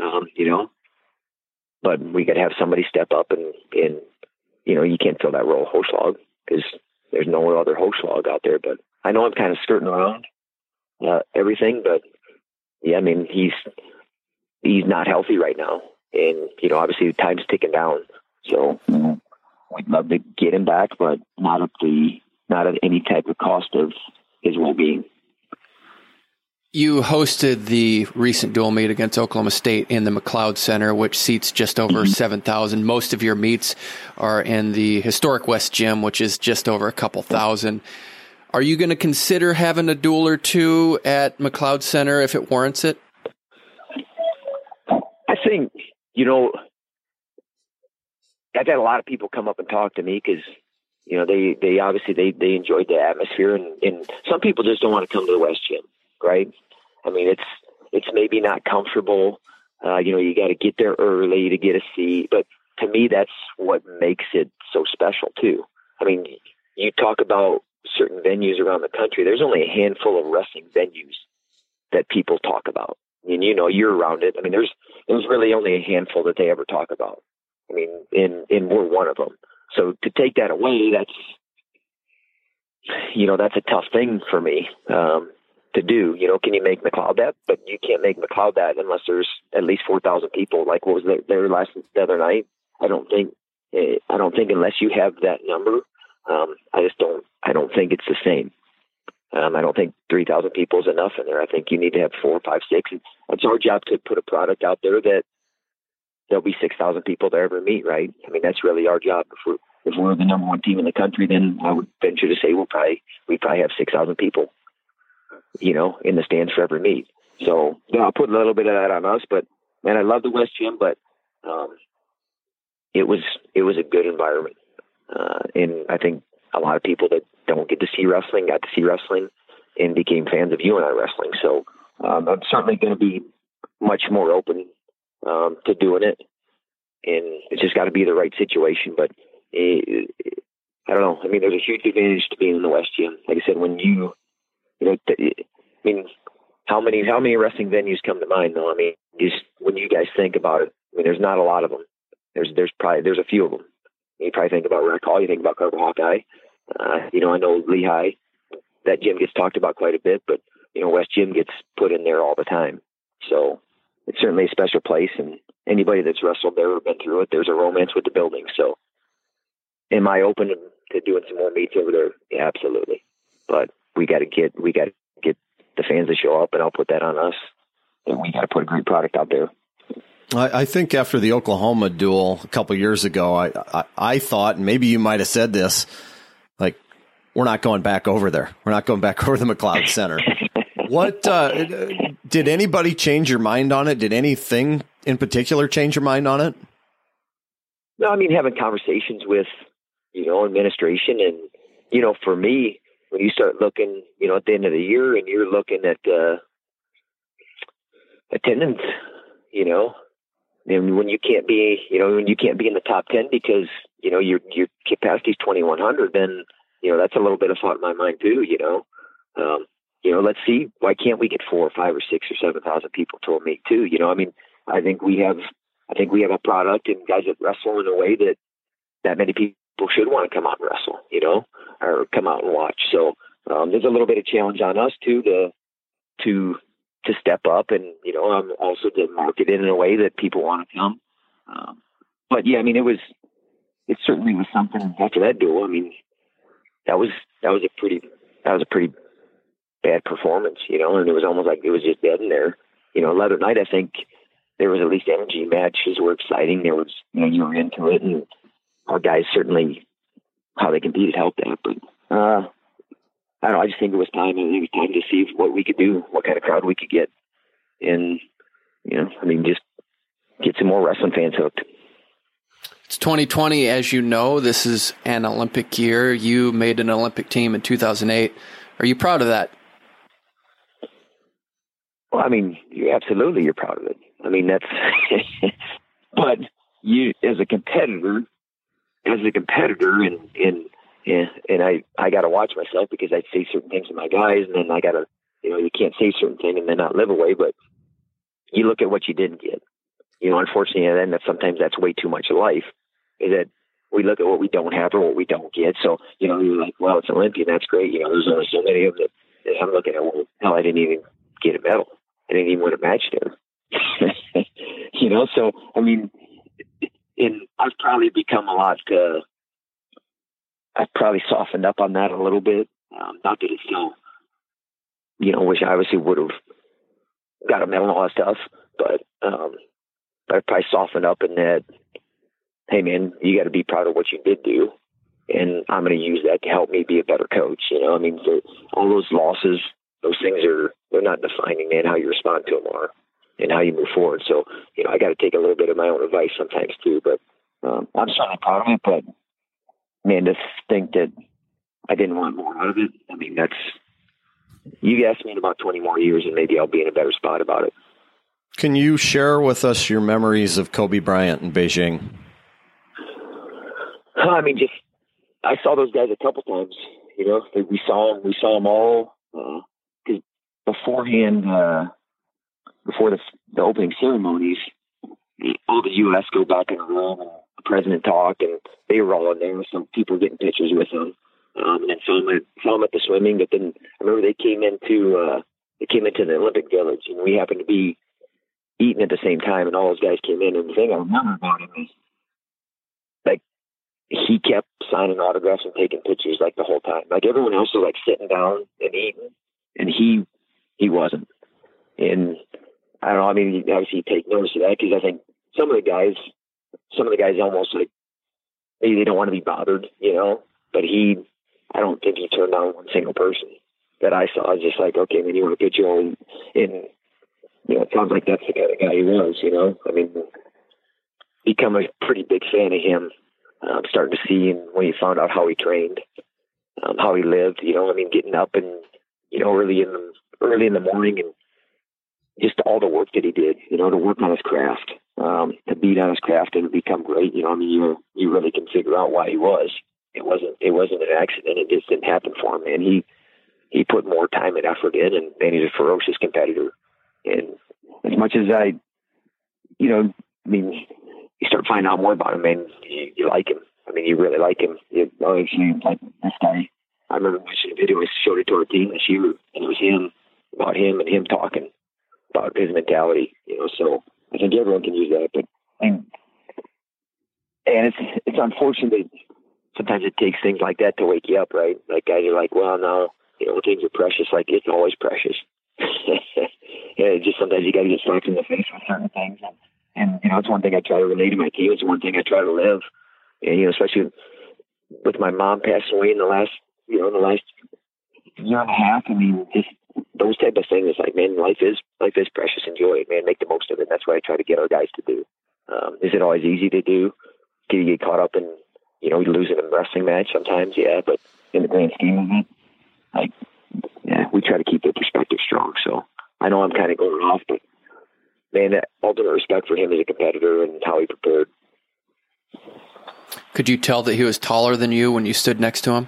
but we got to have somebody step up and you can't fill that role Hochschlag because there's no other Hochschlag out there. But I know I'm kind of skirting around everything, but yeah, I mean, he's not healthy right now. And, obviously the time's ticking down. So we'd love to get him back, but not at any type of cost of his well-being. You hosted the recent dual meet against Oklahoma State in the McLeod Center, which seats just over 7,000. Most of your meets are in the historic West Gym, which is just over a couple thousand. Are you going to consider having a duel or two at McLeod Center if it warrants it? I think, I've had a lot of people come up and talk to me because, they obviously they enjoyed the atmosphere, and some people just don't want to come to the West Gym, right? I mean, it's maybe not comfortable. You got to get there early to get a seat, but to me, that's what makes it so special too. I mean, you talk about certain venues around the country. There's only a handful of wrestling venues that people talk about. I mean, you're around it. I mean, there's really only a handful that they ever talk about. I mean, and we're one of them. So to take that away, that's a tough thing for me to do. Can you make McLeod that? But you can't make McLeod that unless there's at least 4,000 people. Like what was there last the other night? I don't think unless you have that number, I don't think it's the same. I don't think 3,000 people is enough in there. I think you need to have 4, 5, 6. And it's our job to put a product out there that there'll be 6,000 people there every meet, right? I mean, that's really our job. If we're the number one team in the country, then I would venture to say we probably have 6,000 people, in the stands for every meet. So I'll put a little bit of that on us. But man, I love the West Gym, but it was a good environment, and I think a lot of people that don't get to see wrestling got to see wrestling and became fans of UNI wrestling. So I'm certainly going to be much more open to doing it, and it's just got to be the right situation. But I don't know. I mean, there's a huge advantage to being in the West Gym. Like I said, when how many wrestling venues come to mind though? I mean, when you guys think about it, I mean, there's not a lot of them. There's a few of them. You probably think about Rec Hall, you think about Carver Hawkeye. I know Lehigh, that gym gets talked about quite a bit, but, West Gym gets put in there all the time. So it's certainly a special place, and anybody that's wrestled there or been through it, there's a romance with the building. So am I open to doing some more meets over there? Yeah, absolutely. But we got to get the fans to show up, and I'll put that on us. And we got to put a great product out there. I think after the Oklahoma duel a couple years ago, I thought, and maybe you might have said this, like, we're not going back over there. We're not going back over the McLeod Center. What did anybody change your mind on it? Did anything in particular change your mind on it? No, I mean, having conversations with, administration, and, for me, when you start looking, at the end of the year and you're looking at attendance, and when you can't be, in the top 10 because, your capacity is 2,100, then, that's a little bit of thought in my mind too, let's see, why can't we get 4 or 5 or 6 or 7,000 people to a meet too? I mean, I think we have a product and guys that wrestle in a way that many people should want to come out and wrestle, or come out and watch. So, there's a little bit of challenge on us too, to to step up, and I'm also to market it in a way that people want to come. But yeah, I mean, it certainly was something after that duel. I mean, that was a pretty bad performance, and it was almost like it was just dead in there. Leather Night, I think there was at least energy. Matches were exciting. There was, you were into it, and our guys certainly, how they competed helped that. But I don't know. I just think it was time. I think it was time to see what we could do, what kind of crowd we could get, and just get some more wrestling fans hooked. It's 2020, as you know. This is an Olympic year. You made an Olympic team in 2008. Are you proud of that? Well, I mean, you're proud of it. I mean, that's, but you, as a competitor, and I got to watch myself because I'd say certain things to my guys, and then I got to, you can't say certain thing and then not live away, but you look at what you didn't get. Unfortunately, and then sometimes that's way too much of life, is that we look at what we don't have or what we don't get. So, you're like, well, it's Olympian. That's great. There's only so many of them that I'm looking at, well, hell, I didn't even get a medal. I didn't even win a match there. So, I mean, and I've probably become I've probably softened up on that a little bit. Not that it's still, which I obviously would have got a medal and all that stuff, but I've probably softened up in that, hey man, you got to be proud of what you did do. And I'm going to use that to help me be a better coach. I mean, all those losses, those things they're not defining, man, how you respond to them are and how you move forward. So, I got to take a little bit of my own advice sometimes too, but I'm certainly proud of it. But man, to think that I didn't want more out of it, I mean, you asked me in about 20 more years and maybe I'll be in a better spot about it. Can you share with us your memories of Kobe Bryant in Beijing? I mean, I saw those guys a couple times. We saw them all. Because beforehand, before the opening ceremonies, all the U.S. go back in the room and the president talked, and they were all in there. Some people were getting pictures with them, and then saw them at the swimming. But then I remember they came into the Olympic Village, and we happened to be eating at the same time, and all those guys came in. And the thing I remember about him is, like, he kept signing autographs and taking pictures like the whole time. Like everyone else was like sitting down and eating, and he wasn't. And I don't know. I mean, obviously you take notice of that because I think some of the guys almost like maybe they don't want to be bothered, But I don't think he turned down one single person that I saw. I was just like, okay, man, you want to get your own. And it sounds like that's the kind of guy he was. I mean, become a pretty big fan of him. Starting to see him when you found out how he trained, how he lived, I mean, getting up and, early in the morning and just all the work that he did, to work on his craft, to beat on his craft and become great. I mean, you really can figure out why he was. It wasn't an accident. It just didn't happen for him. And he put more time and effort in, and he's a ferocious competitor. And as much as I mean, you start finding out more about him, and you like him. I mean, you really like him. Like this guy. I remember watching a video. I showed it to our team this year, and it was him and him talking about his mentality. So I think everyone can use that. But and it's unfortunate that sometimes it takes things like that to wake you up, right? Like guys are like, well, no, things are precious. Like it's always precious. Just sometimes you got to get slapped in the face with certain things. And it's one thing I try to relate to my team. It's one thing I try to live. And, especially with my mom passing away in the last year and a half. I mean, just those type of things. It's like, man, life is precious. Enjoy it, man. Make the most of it. That's what I try to get our guys to do. Is it always easy to do? Do you get caught up in, losing a wrestling match sometimes? Yeah. But in the grand scheme of it, we try to keep the perspective strong. So I know I'm kind of going off, but man, ultimate respect for him as a competitor and how he prepared. Could you tell that he was taller than you when you stood next to him?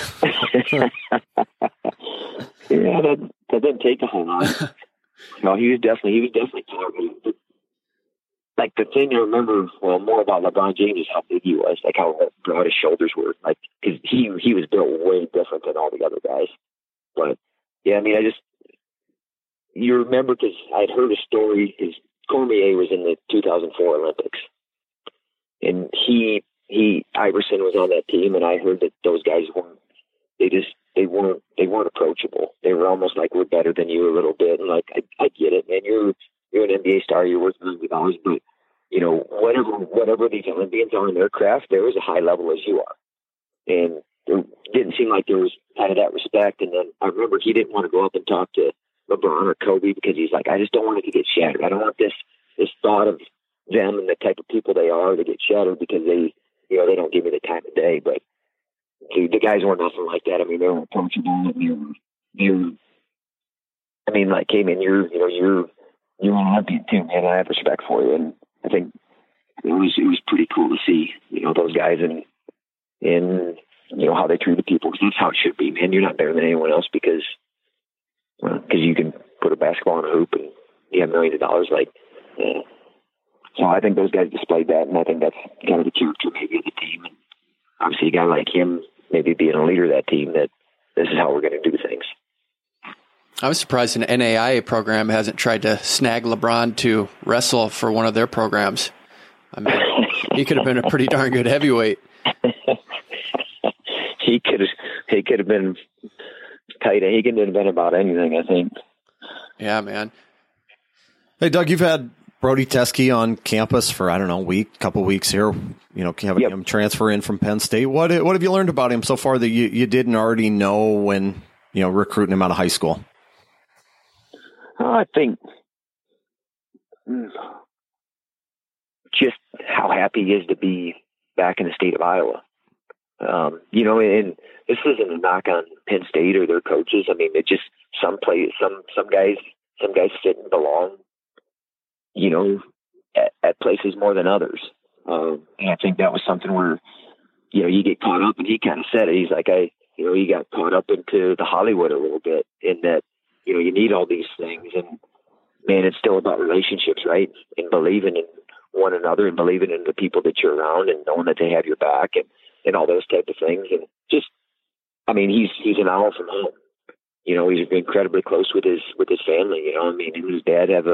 Yeah, that didn't take a whole lot. No, he was definitely taller. Like the thing I remember more about LeBron James is how big he was, like how broad his shoulders were. Like, cause he was built way different than all the other guys. But yeah, I mean, you remember, because I'd heard a story, because Cormier was in the 2004 Olympics, and Iverson was on that team, and I heard that those guys they weren't approachable. They were almost like, we're better than you a little bit, and like, I get it, man. You're an NBA star, you're worth millions of dollars, but you know, whatever these Olympians are in their craft, they're as a high level as you are. And it didn't seem like there was kind of that respect. And then I remember he didn't want to go up and talk to LeBron or Kobe, because he's like, I just don't want it to get shattered. I don't want this thought of them and the type of people they are to get shattered, because they don't give me the time of day. But dude, the guys weren't nothing like that. I mean, they were approachable. I mean, like, hey man, you're an Olympian too, man. I have respect for you. And I think it was pretty cool to see, you know, those guys and you know, how they treat the people, because that's how it should be, man. You're not better than anyone else because you can put a basketball in a hoop and you have millions of dollars. Like, so I think those guys displayed that, and I think that's kind of the character maybe of the team. And obviously a guy like him maybe being a leader of that team, that this is how we're going to do things. I was surprised an NAIA program hasn't tried to snag LeBron to wrestle for one of their programs. I mean, he could have been a pretty darn good heavyweight. He could have been tight. He could have been about anything, I think. Yeah, man. Hey, Doug, you've had Brody Teske on campus for, I don't know, couple weeks here, you know, having him transfer in from Penn State. What have you learned about him so far that you didn't already know when, you know, recruiting him out of high school? I think just how happy he is to be back in the state of Iowa. You know, and this isn't a knock on Penn State or their coaches. I mean, it just some guys fit and belong, you know, at places more than others. And I think that was something where, you know, you get caught up, and he kind of said it. He's like, he got caught up into the Hollywood a little bit, in that, you know, you need all these things, and man, it's still about relationships, right? And believing in one another, and believing in the people that you're around, and knowing that they have your back, and all those type of things. And just, I mean, he's an hour from home. You know, he's incredibly close with his family. You know, I mean, him and his dad have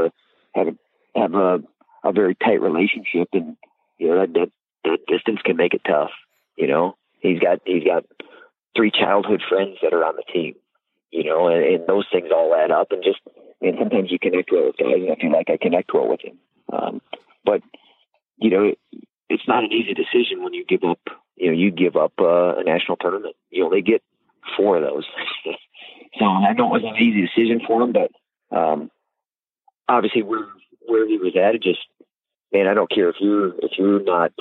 a very tight relationship, and you know that distance can make it tough. You know, he's got 3 childhood friends that are on the team. You know, and those things all add up, and just, and sometimes you connect well with guys, and I feel like I connect well with him. But you know, it's not an easy decision when you give up. You give up a national tournament. You only get 4 of those. So I know it was an easy decision for him, but obviously where he was at, it just, man, I don't care if you're not,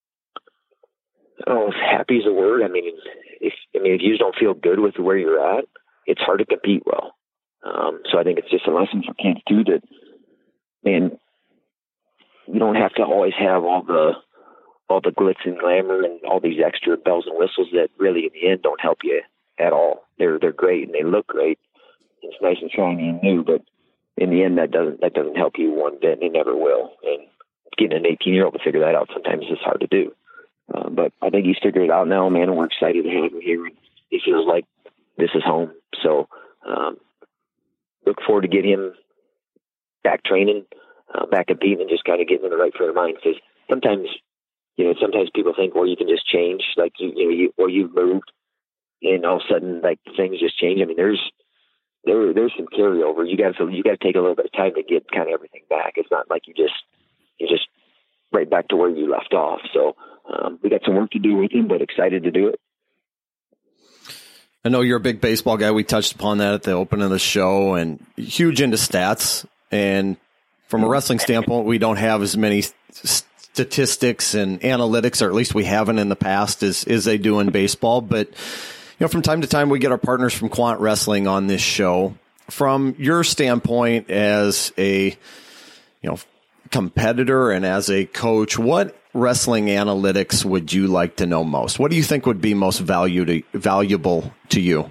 happy is a word. I mean, if you just don't feel good with where you're at, it's hard to compete well. So I think it's just a lesson for kids too, that, man, you don't have to always have all the glitz and glamour and all these extra bells and whistles that really in the end don't help you at all. They're great and they look great. It's nice and shiny and new, but in the end that doesn't help you one bit, and it never will. And getting an 18-year-old to figure that out sometimes is hard to do. But I think he's figured it out now, man, and we're excited to have him here. And he feels like this is home. So look forward to getting him back training, back competing, and just kind of getting in the right frame of mind. Because sometimes people think, well, you can just change, like you've moved, and all of a sudden, like, things just change. I mean, there's some carryover. You got to take a little bit of time to get kind of everything back. It's not like you're just right back to where you left off. So we got some work to do with him, but excited to do it. I know you're a big baseball guy. We touched upon that at the open of the show, and huge into stats. And from a wrestling standpoint, we don't have as many statistics and analytics, or at least we haven't in the past, as they do in baseball. But from time to time, we get our partners from Quant Wrestling on this show. From your standpoint as a competitor and as a coach, what wrestling analytics would you like to know most? What do you think would be most valuable to you?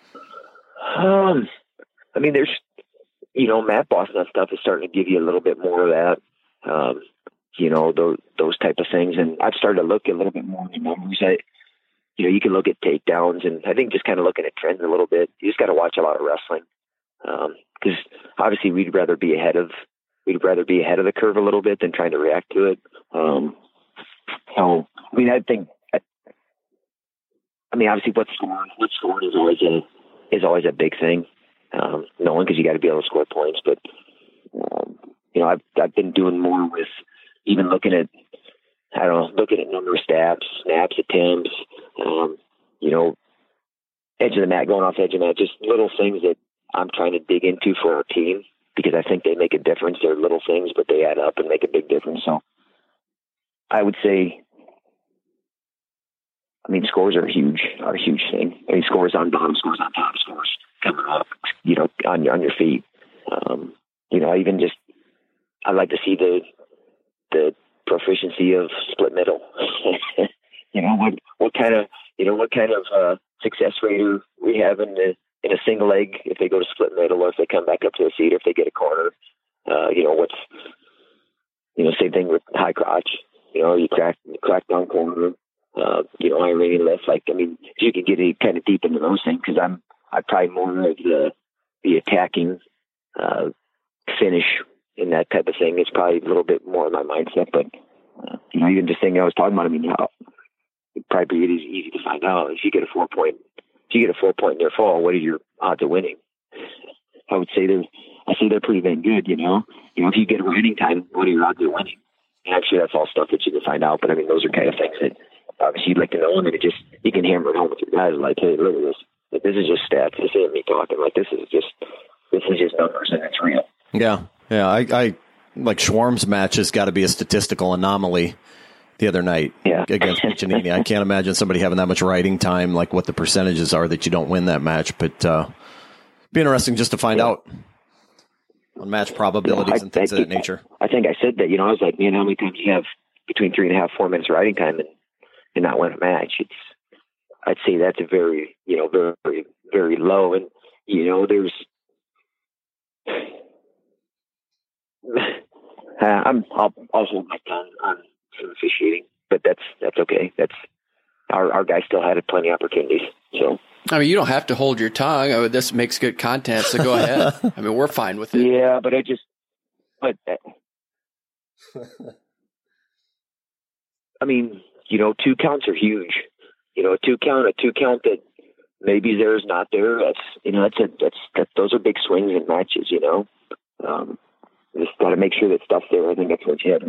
I mean, there's, Matt Boston stuff is starting to give you a little bit more of that, those type of things. And I've started to look a little bit more at the numbers. You can look at takedowns, and I think just kind of looking at trends a little bit. You just got to watch a lot of wrestling. because obviously we'd rather be ahead of the curve a little bit than trying to react to it. So, I mean, obviously what's scored is always a big thing. Knowing, because you got to be able to score points, but I've been doing more with even looking at number of snaps, attempts, edge of the mat, going off edge of the mat, just little things that I'm trying to dig into for our team, because I think they make a difference. They're little things, but they add up and make a big difference. So I would say, scores are a huge thing. Scores on bottom, scores on top, scores coming up, on your feet. I like to see the proficiency of split middle. What kind of success rate are we have in a single leg if they go to split middle, or if they come back up to the seat, or if they get a corner. Same thing with high crotch. You crack down corner. Iranian lift. You could get kind of deep into those things, because I'm probably more of the attacking finish in that type of thing. It's probably a little bit more of my mindset, but even just thing I was talking about. It'd probably be easy to find out if you get a 4 point near fall. What are your odds of winning? I would say they're pretty dang good. If you get a running time, what are your odds of winning? And actually, that's all stuff that you can find out. But those are kind of things that obviously you'd like to know, and then you can hammer it home with your guys. Like, hey, look at this. This is just stats. This isn't me talking. This is just numbers, and it's real. Yeah. I like Schwarm's match has got to be a statistical anomaly the other night against Piccinini. I can't imagine somebody having that much riding time, like what the percentages are that you don't win that match. But be interesting just to find out on match probabilities and things of that nature. I think I said that, I was like, man, how many times you have between 3.5, 4 minutes riding time and not win a match? I'd say that's a very, very, very low. And, there's, I'll hold my tongue on officiating, but that's okay. That's our guys still had plenty of opportunities. So you don't have to hold your tongue. This makes good content, so go ahead. We're fine with it. Yeah, but two counts are huge. A two count that maybe there's not there. Those are big swings in matches. Just got to make sure that stuff's there. I think that's what you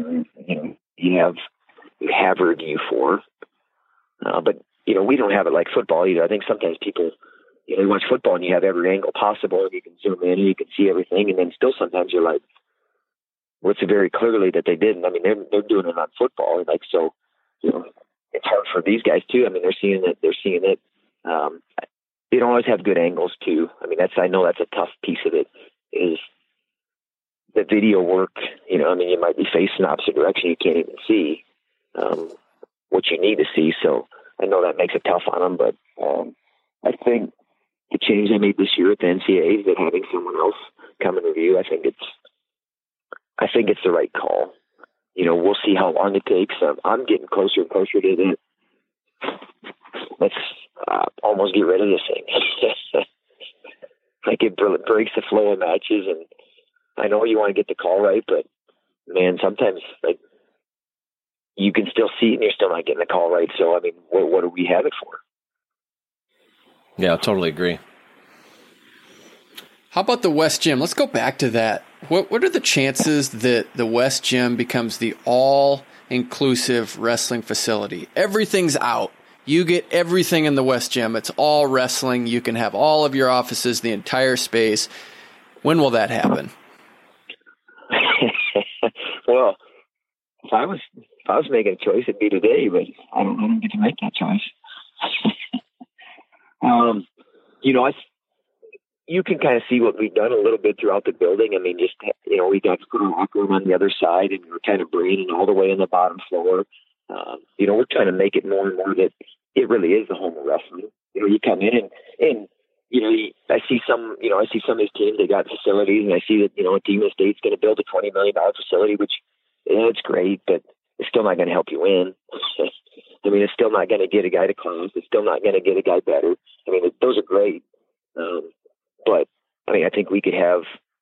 have a review for. But we don't have it like football either. I think sometimes people, you watch football and you have every angle possible, and you can zoom in and you can see everything, and then still sometimes you're like, well, it's very clearly that they didn't. They're doing it on football, and so it's hard for these guys too. They're seeing it. They don't always have good angles too. I know that's a tough piece of it, is the video work. You might be facing the opposite direction. You can't even see what you need to see. So I know that makes it tough on them, but I think the change they made this year at the NCAA is that having someone else come and review, I think it's the right call. We'll see how long it takes. I'm getting closer and closer to that. Let's almost get rid of this thing. It breaks the flow of matches, and I know you want to get the call right, but man, sometimes you can still see it and you're still not getting the call right. So, what do we have it for? Yeah, totally agree. How about the West Gym? Let's go back to that. What are the chances that the West Gym becomes the all-inclusive wrestling facility? Everything's out. You get everything in the West Gym. It's all wrestling. You can have all of your offices, the entire space. When will that happen? Well, if I was making a choice, it'd be today, but I don't get to make that choice. You can kind of see what we've done a little bit throughout the building. We got to put a locker room on the other side, and we're kind of bringing all the way in the bottom floor. We're trying to make it more and more that it really is the home of wrestling. You come in and I see some of these teams, they got facilities, and I see that, a team in the state's going to build a $20 million facility, which, it's great, but it's still not going to help you win. It's still not going to get a guy to class. It's still not going to get a guy better. Those are great. But I think we could have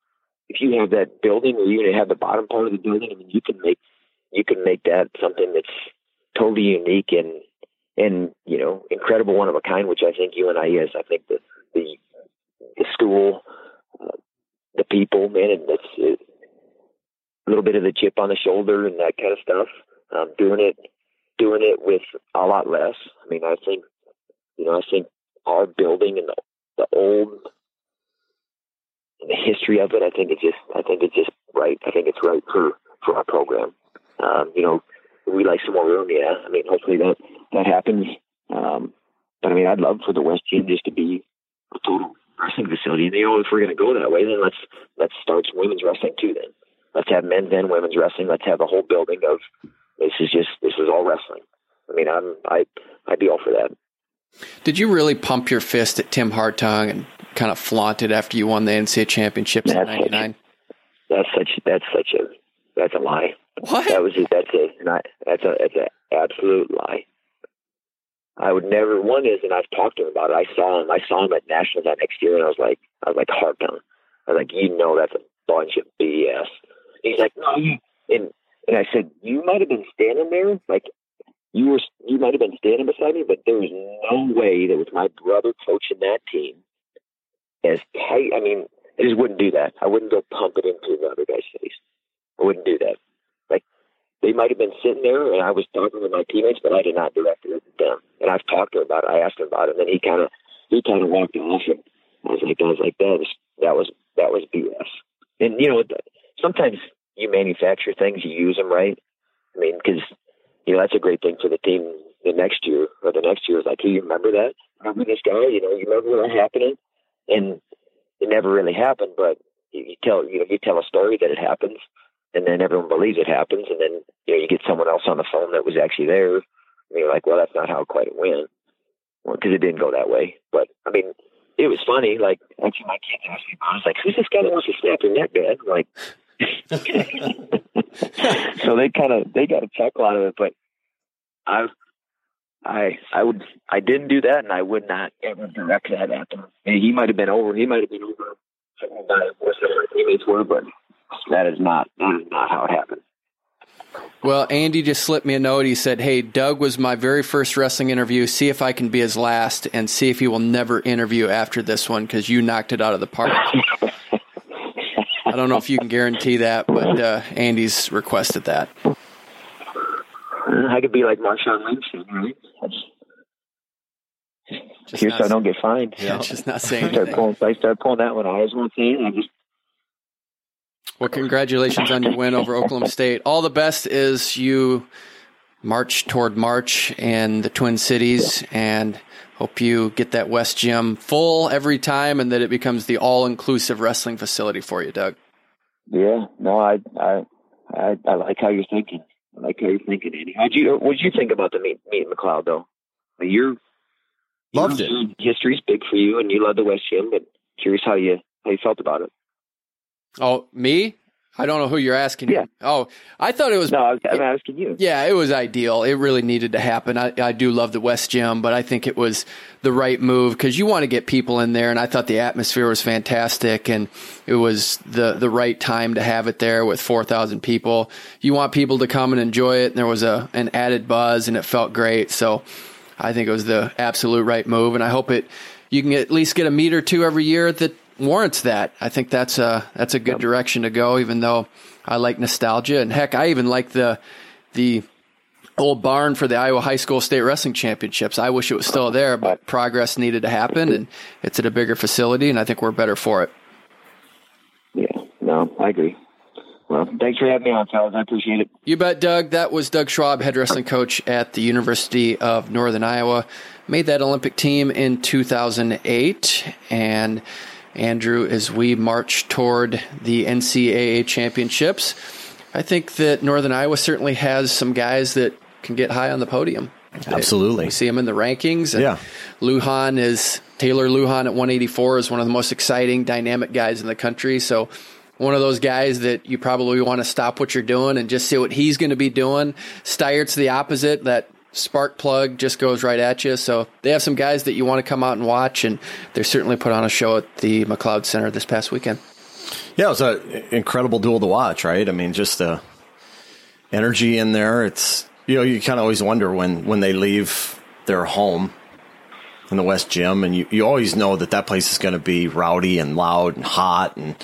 if you have that building, or you have the bottom part of the building, I mean, you can make that something that's totally unique and incredible, one of a kind, which I think UNI is. I think the school, the people, man, and it's a little bit of the chip on the shoulder and that kind of stuff. Doing it with a lot less. I mean, I think our building and the old, the history of it, I think it's just right. I think it's right for our program. We like some more room. Yeah. I mean, hopefully that happens. But I mean, I'd love for the West Gym just to be a total wrestling facility. And, if we're going to go that way, then let's start some women's wrestling too. Then let's have men's and women's wrestling. Let's have the whole building of, this is all wrestling. I mean, I'd be all for that. Did you really pump your fist at Tim Hartung and kind of flaunt it after you won the NCAA championships in '99? That's a lie. What? That's an absolute lie. I would never. One is, and I've talked to him about it. I saw him at Nationals that next year, and I was like heartbound. I was like, that's a bunch of BS. He's like, no, and I said, you might have been standing there, like you might have been standing beside me, but there was no way that with my brother coaching that team as tight. I mean, I just wouldn't do that. I wouldn't go pump it into the other guy's face. I wouldn't do that. Like, they might have been sitting there, and I was talking with my teammates, but I did not direct it at them. And I've talked to him about it. I asked him about it, and then he kind of walked off. And I was like, that was BS. And sometimes you manufacture things, you use them right. I mean, because that's a great thing for the team the next year is like, hey, you remember that? Remember this guy? You remember that happening? And it never really happened, but you tell a story that it happens, and then everyone believes it happens, and then you get someone else on the phone that was actually there, and you're like, well, that's not how it quite went, because it didn't go that way. But I mean, it was funny. Like, actually, my kids asked me, I was like, who's this guy that wants to snap your neck, Dad? Like, so they got a chuckle out of it, but I didn't do that, and I would not ever direct that at them. And he might have been over where some of our teammates were, but that is not how it happened. Well, Andy just slipped me a note. He said, hey, Doug was my very first wrestling interview. See if I can be his last, and see if he will never interview after this one, because you knocked it out of the park. I don't know if you can guarantee that, but Andy's requested that. I could be like Marshawn Lynch, right? Here's so I don't get fined. Yeah, just not saying anything. I start pulling that one out. I was going to say, Well, congratulations on your win over Oklahoma State. All the best as you march toward March and the Twin Cities, and hope you get that West Gym full every time, and that it becomes the all-inclusive wrestling facility for you, Doug. Yeah, no, I like how you're thinking. I like how you're thinking, Andy. What did you think about the meet in McLeod, though? Loved it. History's big for you, and you love the West Gym, but curious how you felt about it. Oh, me? I don't know who you're asking. Yeah. Oh, I thought it was. No, I'm asking you. Yeah, it was ideal. It really needed to happen. I do love the West Gym, but I think it was the right move because you want to get people in there, and I thought the atmosphere was fantastic, and it was the right time to have it there with 4,000 people. You want people to come and enjoy it, and there was an added buzz, and it felt great. So I think it was the absolute right move, and I hope you can at least get a meet or two every year that warrants that. I think that's a good direction to go, even though I like nostalgia. And heck, I even like the old barn for the Iowa High School State Wrestling Championships. I wish it was still there, but progress needed to happen, and it's at a bigger facility, and I think we're better for it. Yeah, no, I agree. Well, thanks for having me on, fellas. I appreciate it. You bet, Doug. That was Doug Schwab, head wrestling coach at the University of Northern Iowa. Made that Olympic team in 2008, and Andrew, as we march toward the NCAA championships, I think that Northern Iowa certainly has some guys that can get high on the podium. Absolutely. We see them in the rankings. And yeah. Taylor Lujan at 184 is one of the most exciting, dynamic guys in the country. So one of those guys that you probably want to stop what you're doing and just see what he's going to be doing. Steyert's the opposite. That spark plug just goes right at you. So they have some guys that you want to come out and watch, and they certainly put on a show at the McLeod Center this past weekend. Yeah, it was an incredible duel to watch, right? I mean, just the energy in there. It's, you kind of always wonder when they leave their home in the West Gym, and you always know that place is going to be rowdy and loud and hot. And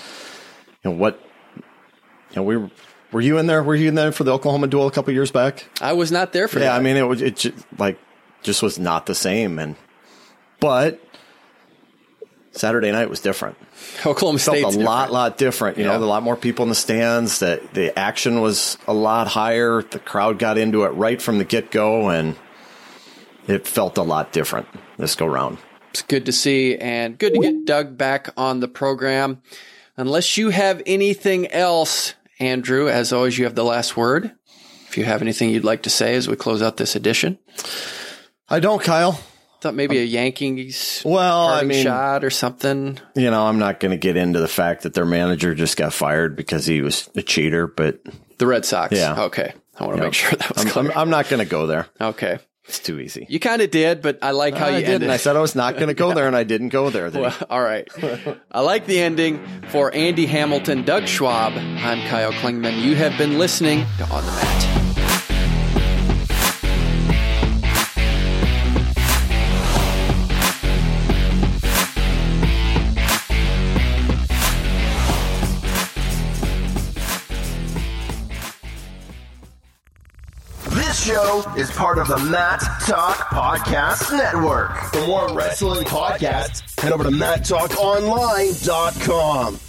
were you in there? Were you in there for the Oklahoma duel a couple years back? I was not there for that. Yeah, I mean, it just was not the same. But Saturday night was different. Oklahoma State's felt a lot different. You know, a lot more people in the stands. That the action was a lot higher. The crowd got into it right from the get-go, and it felt a lot different this go round. It's good to see, and good to get Doug back on the program. Unless you have anything else, Andrew, as always, you have the last word. If you have anything you'd like to say as we close out this edition. I don't, Kyle. Thought maybe a Yankees shot or something. I'm not going to get into the fact that their manager just got fired because he was a cheater, but the Red Sox. Yeah. Okay. I want to make sure that was clear. I'm not going to go there. Okay. It's too easy. You kind of did, but I like how you ended. I said I was not going to go there, and I didn't go there. Well, all right. I like the ending. For Andy Hamilton, Doug Schwab, I'm Kyle Klingman. You have been listening to On the Mat. This show is part of the Mat Talk Podcast Network. For more wrestling podcasts, head over to MatTalkOnline.com.